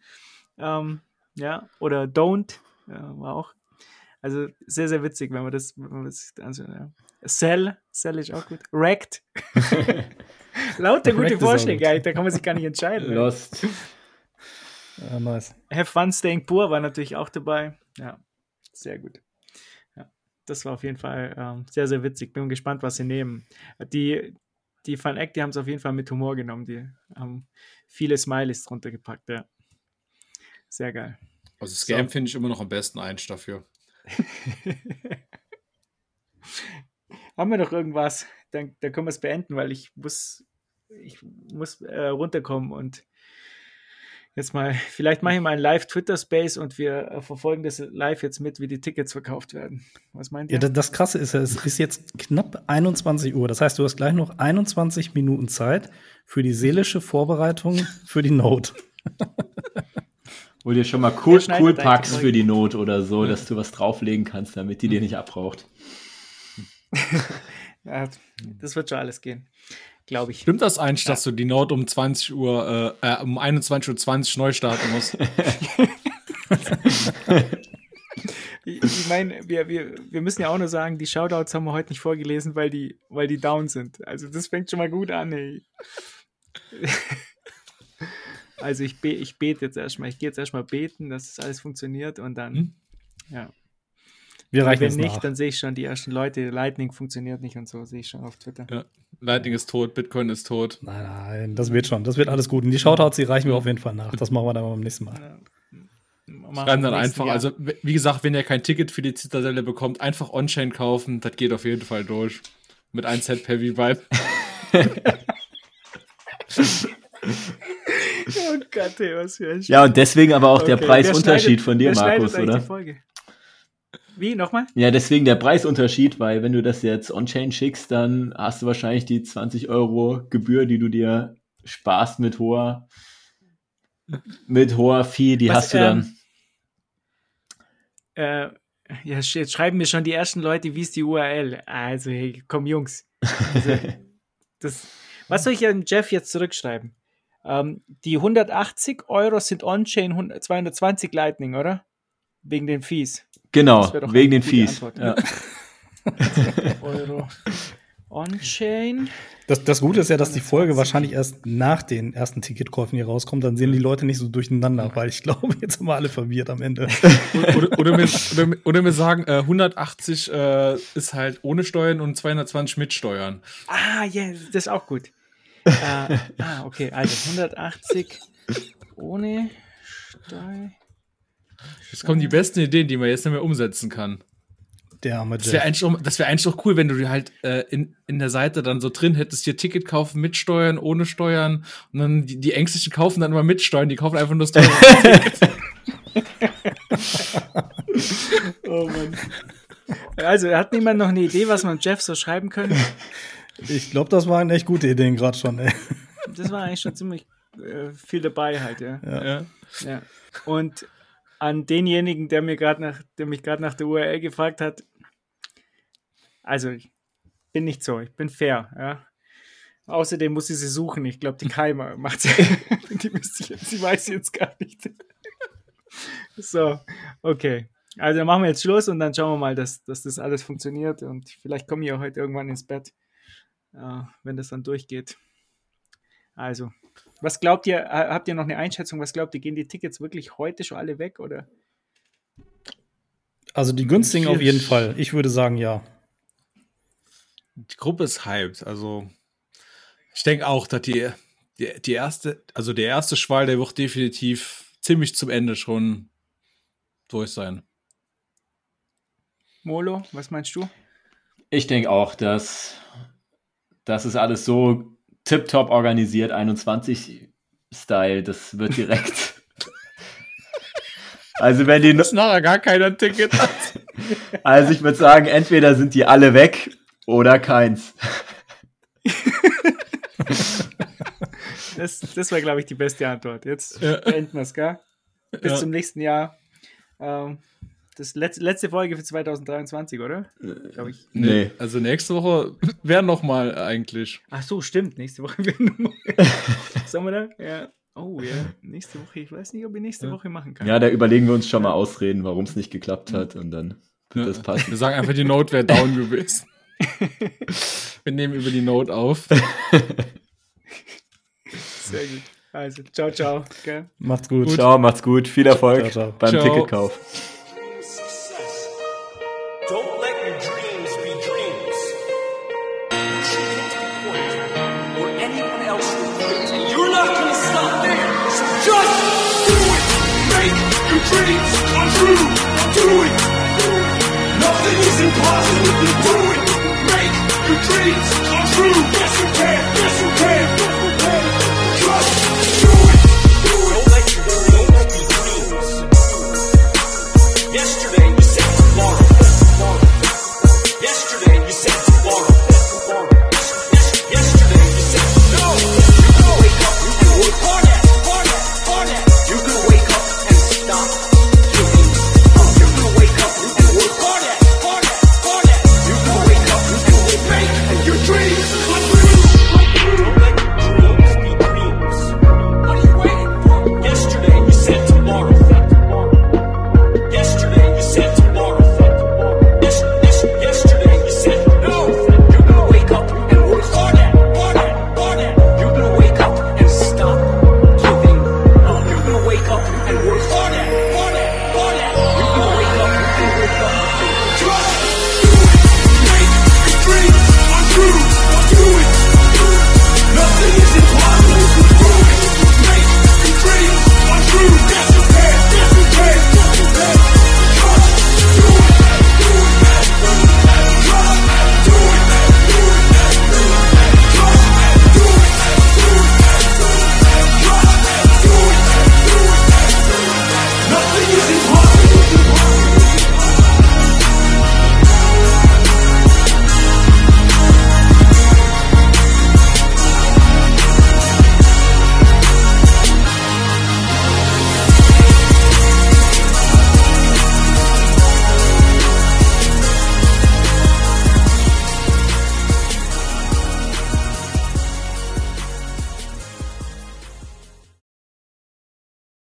Oder Don't war auch. Also sehr, sehr witzig, wenn man das also, ja. Cell ist auch gut. Wrecked. Lauter gute Vorschläge, eigentlich, da kann man sich gar nicht entscheiden. Lost. Ja, nice. Have Fun Staying Poor war natürlich auch dabei. Ja, sehr gut. Ja, das war auf jeden Fall sehr, sehr witzig. Bin gespannt, was sie nehmen. Die Fun Act, die haben es auf jeden Fall mit Humor genommen. Die haben viele Smileys drunter gepackt. Ja. Sehr geil. Also Scam finde ich immer noch am besten eigentlich dafür. Haben wir noch irgendwas? Dann können wir es beenden, weil ich muss runterkommen und jetzt mal, vielleicht mache ich mal einen Live-Twitter-Space und wir verfolgen das live jetzt mit, wie die Tickets verkauft werden. Was meint ihr? Ja, das Krasse ist, es ist jetzt knapp 21 Uhr. Das heißt, du hast gleich noch 21 Minuten Zeit für die seelische Vorbereitung für die Note. Wo dir schon mal cool packst für die Not oder so, dass du was drauflegen kannst, damit die dir nicht abbraucht. Ja, das wird schon alles gehen, glaube ich. Stimmt das eigentlich, dass du die Note um 21 Uhr neu starten musst? Ich meine, wir müssen ja auch nur sagen, die Shoutouts haben wir heute nicht vorgelesen, weil die down sind. Also das fängt schon mal gut an, ey. Also ich bete jetzt erstmal. Ich gehe jetzt erstmal beten, dass das alles funktioniert und dann, ja. Wir reichen Wenn nicht, dann sehe ich schon die ersten Leute, Lightning funktioniert nicht und so, sehe ich schon auf Twitter. Ja. Lightning ist tot, Bitcoin ist tot. Nein, das wird schon. Das wird alles gut. Und die Shoutouts, die reichen wir auf jeden Fall nach. Das machen wir dann beim nächsten Mal. Schreiben dann einfach, also wie gesagt, wenn ihr kein Ticket für die Zitadelle bekommt, einfach On-Chain kaufen, das geht auf jeden Fall durch. Mit 1 Cent per V-Vibe. Oh Gott, ey, was für ein Scheiß. Ja, und deswegen aber auch der Preisunterschied von dir, Markus, oder? Wie, nochmal? Ja, deswegen der Preisunterschied, weil wenn du das jetzt on-chain schickst, dann hast du wahrscheinlich die 20 € Gebühr, die du dir sparst mit hoher Fee, die hast du dann. Ja, jetzt schreiben mir schon die ersten Leute, wie ist die URL? Also, hey, komm, Jungs. Also, was soll ich an Jeff jetzt zurückschreiben? Die 180 € sind on-chain, 220 Lightning, oder? Wegen den Fees. Genau, wegen den Fees. Ja. Euro on-chain. Das Gute ist ja, dass die Folge wahrscheinlich erst nach den ersten Ticketkäufen hier rauskommt. Dann sehen die Leute nicht so durcheinander, weil ich glaube, jetzt sind wir alle verwirrt am Ende. Oder wir sagen, 180 ist halt ohne Steuern und 220 mit Steuern. Ah, ja, yeah, das ist auch gut. Okay, also 180 ohne Steuern. Jetzt kommen die besten Ideen, die man jetzt nicht mehr umsetzen kann. Der arme Jeff. Das wäre eigentlich doch cool, wenn du dir halt in der Seite dann so drin hättest, hier Ticket kaufen mit Steuern, ohne Steuern und dann die Ängstlichen kaufen dann immer mit Steuern, die kaufen einfach nur das Ticket. Oh Mann. Also, hat niemand noch eine Idee, was man Jeff so schreiben könnte? Ich glaube, das waren echt gute Ideen gerade schon, ey. Das war eigentlich schon ziemlich viel dabei halt, ja. Und an denjenigen, der mich gerade nach der URL gefragt hat, also ich bin nicht so, ich bin fair, ja. Außerdem muss ich sie suchen, ich glaube, die Keimer macht sie, die weiß ich jetzt gar nicht. So, okay. Also dann machen wir jetzt Schluss und dann schauen wir mal, dass das alles funktioniert und vielleicht komme ich auch heute irgendwann ins Bett, wenn das dann durchgeht. Also, was glaubt ihr, habt ihr noch eine Einschätzung, was glaubt ihr, gehen die Tickets wirklich heute schon alle weg, oder? Also die günstigen auf jeden Fall. Ich würde sagen, ja. Die Gruppe ist hyped, also ich denke auch, dass der erste Schwall, der wird definitiv ziemlich zum Ende schon durch sein. Molo, was meinst du? Ich denke auch, dass das ist alles so tipptopp organisiert, 21-Style, das wird direkt. Also wenn die nachher gar keiner Ticket hat. Also ich würde sagen, entweder sind die alle weg oder keins. Das war, glaube ich, die beste Antwort. Jetzt beenden wir es, gell? Bis zum nächsten Jahr. Das letzte Folge für 2023, oder? Glaube ich. Nee. Also nächste Woche wäre nochmal eigentlich. Ach so, stimmt. Nächste Woche wäre nochmal. Sagen wir da? Ja. Oh ja, nächste Woche. Ich weiß nicht, ob ich nächste Woche machen kann. Ja, da überlegen wir uns schon mal Ausreden, warum es nicht geklappt hat und dann wird das passen. Wir sagen einfach, die Note wäre down gewesen. Wir nehmen über die Note auf. Sehr gut. Also, ciao, ciao. Okay. Macht's gut. Ciao, macht's gut. Viel Erfolg beim Ticketkauf. Don't let your dreams be dreams. You should get to the point where anyone else will quit, and you're not gonna stop there. So just do it. Make your dreams come true. Do it. Nothing is impossible. Do it. Make your dreams come true. Yes, you can. Yes, you can. Just do it. Don't let your dreams be dreams. Yesterday you said tomorrow. Yesterday you said tomorrow. Yesterday you said no. You can wake up and work hard at. You can wake up and stop giving up. You can wake up and work hard at. You can wake up and make and your dreams come true. Don't let your dreams be dreams. What are you waiting for? Yesterday you said tomorrow. Yesterday you said tomorrow. Yesterday you said no. You're gonna wake up and work hard at. You're gonna wake up and stop giving up. You're gonna wake up and work hard at.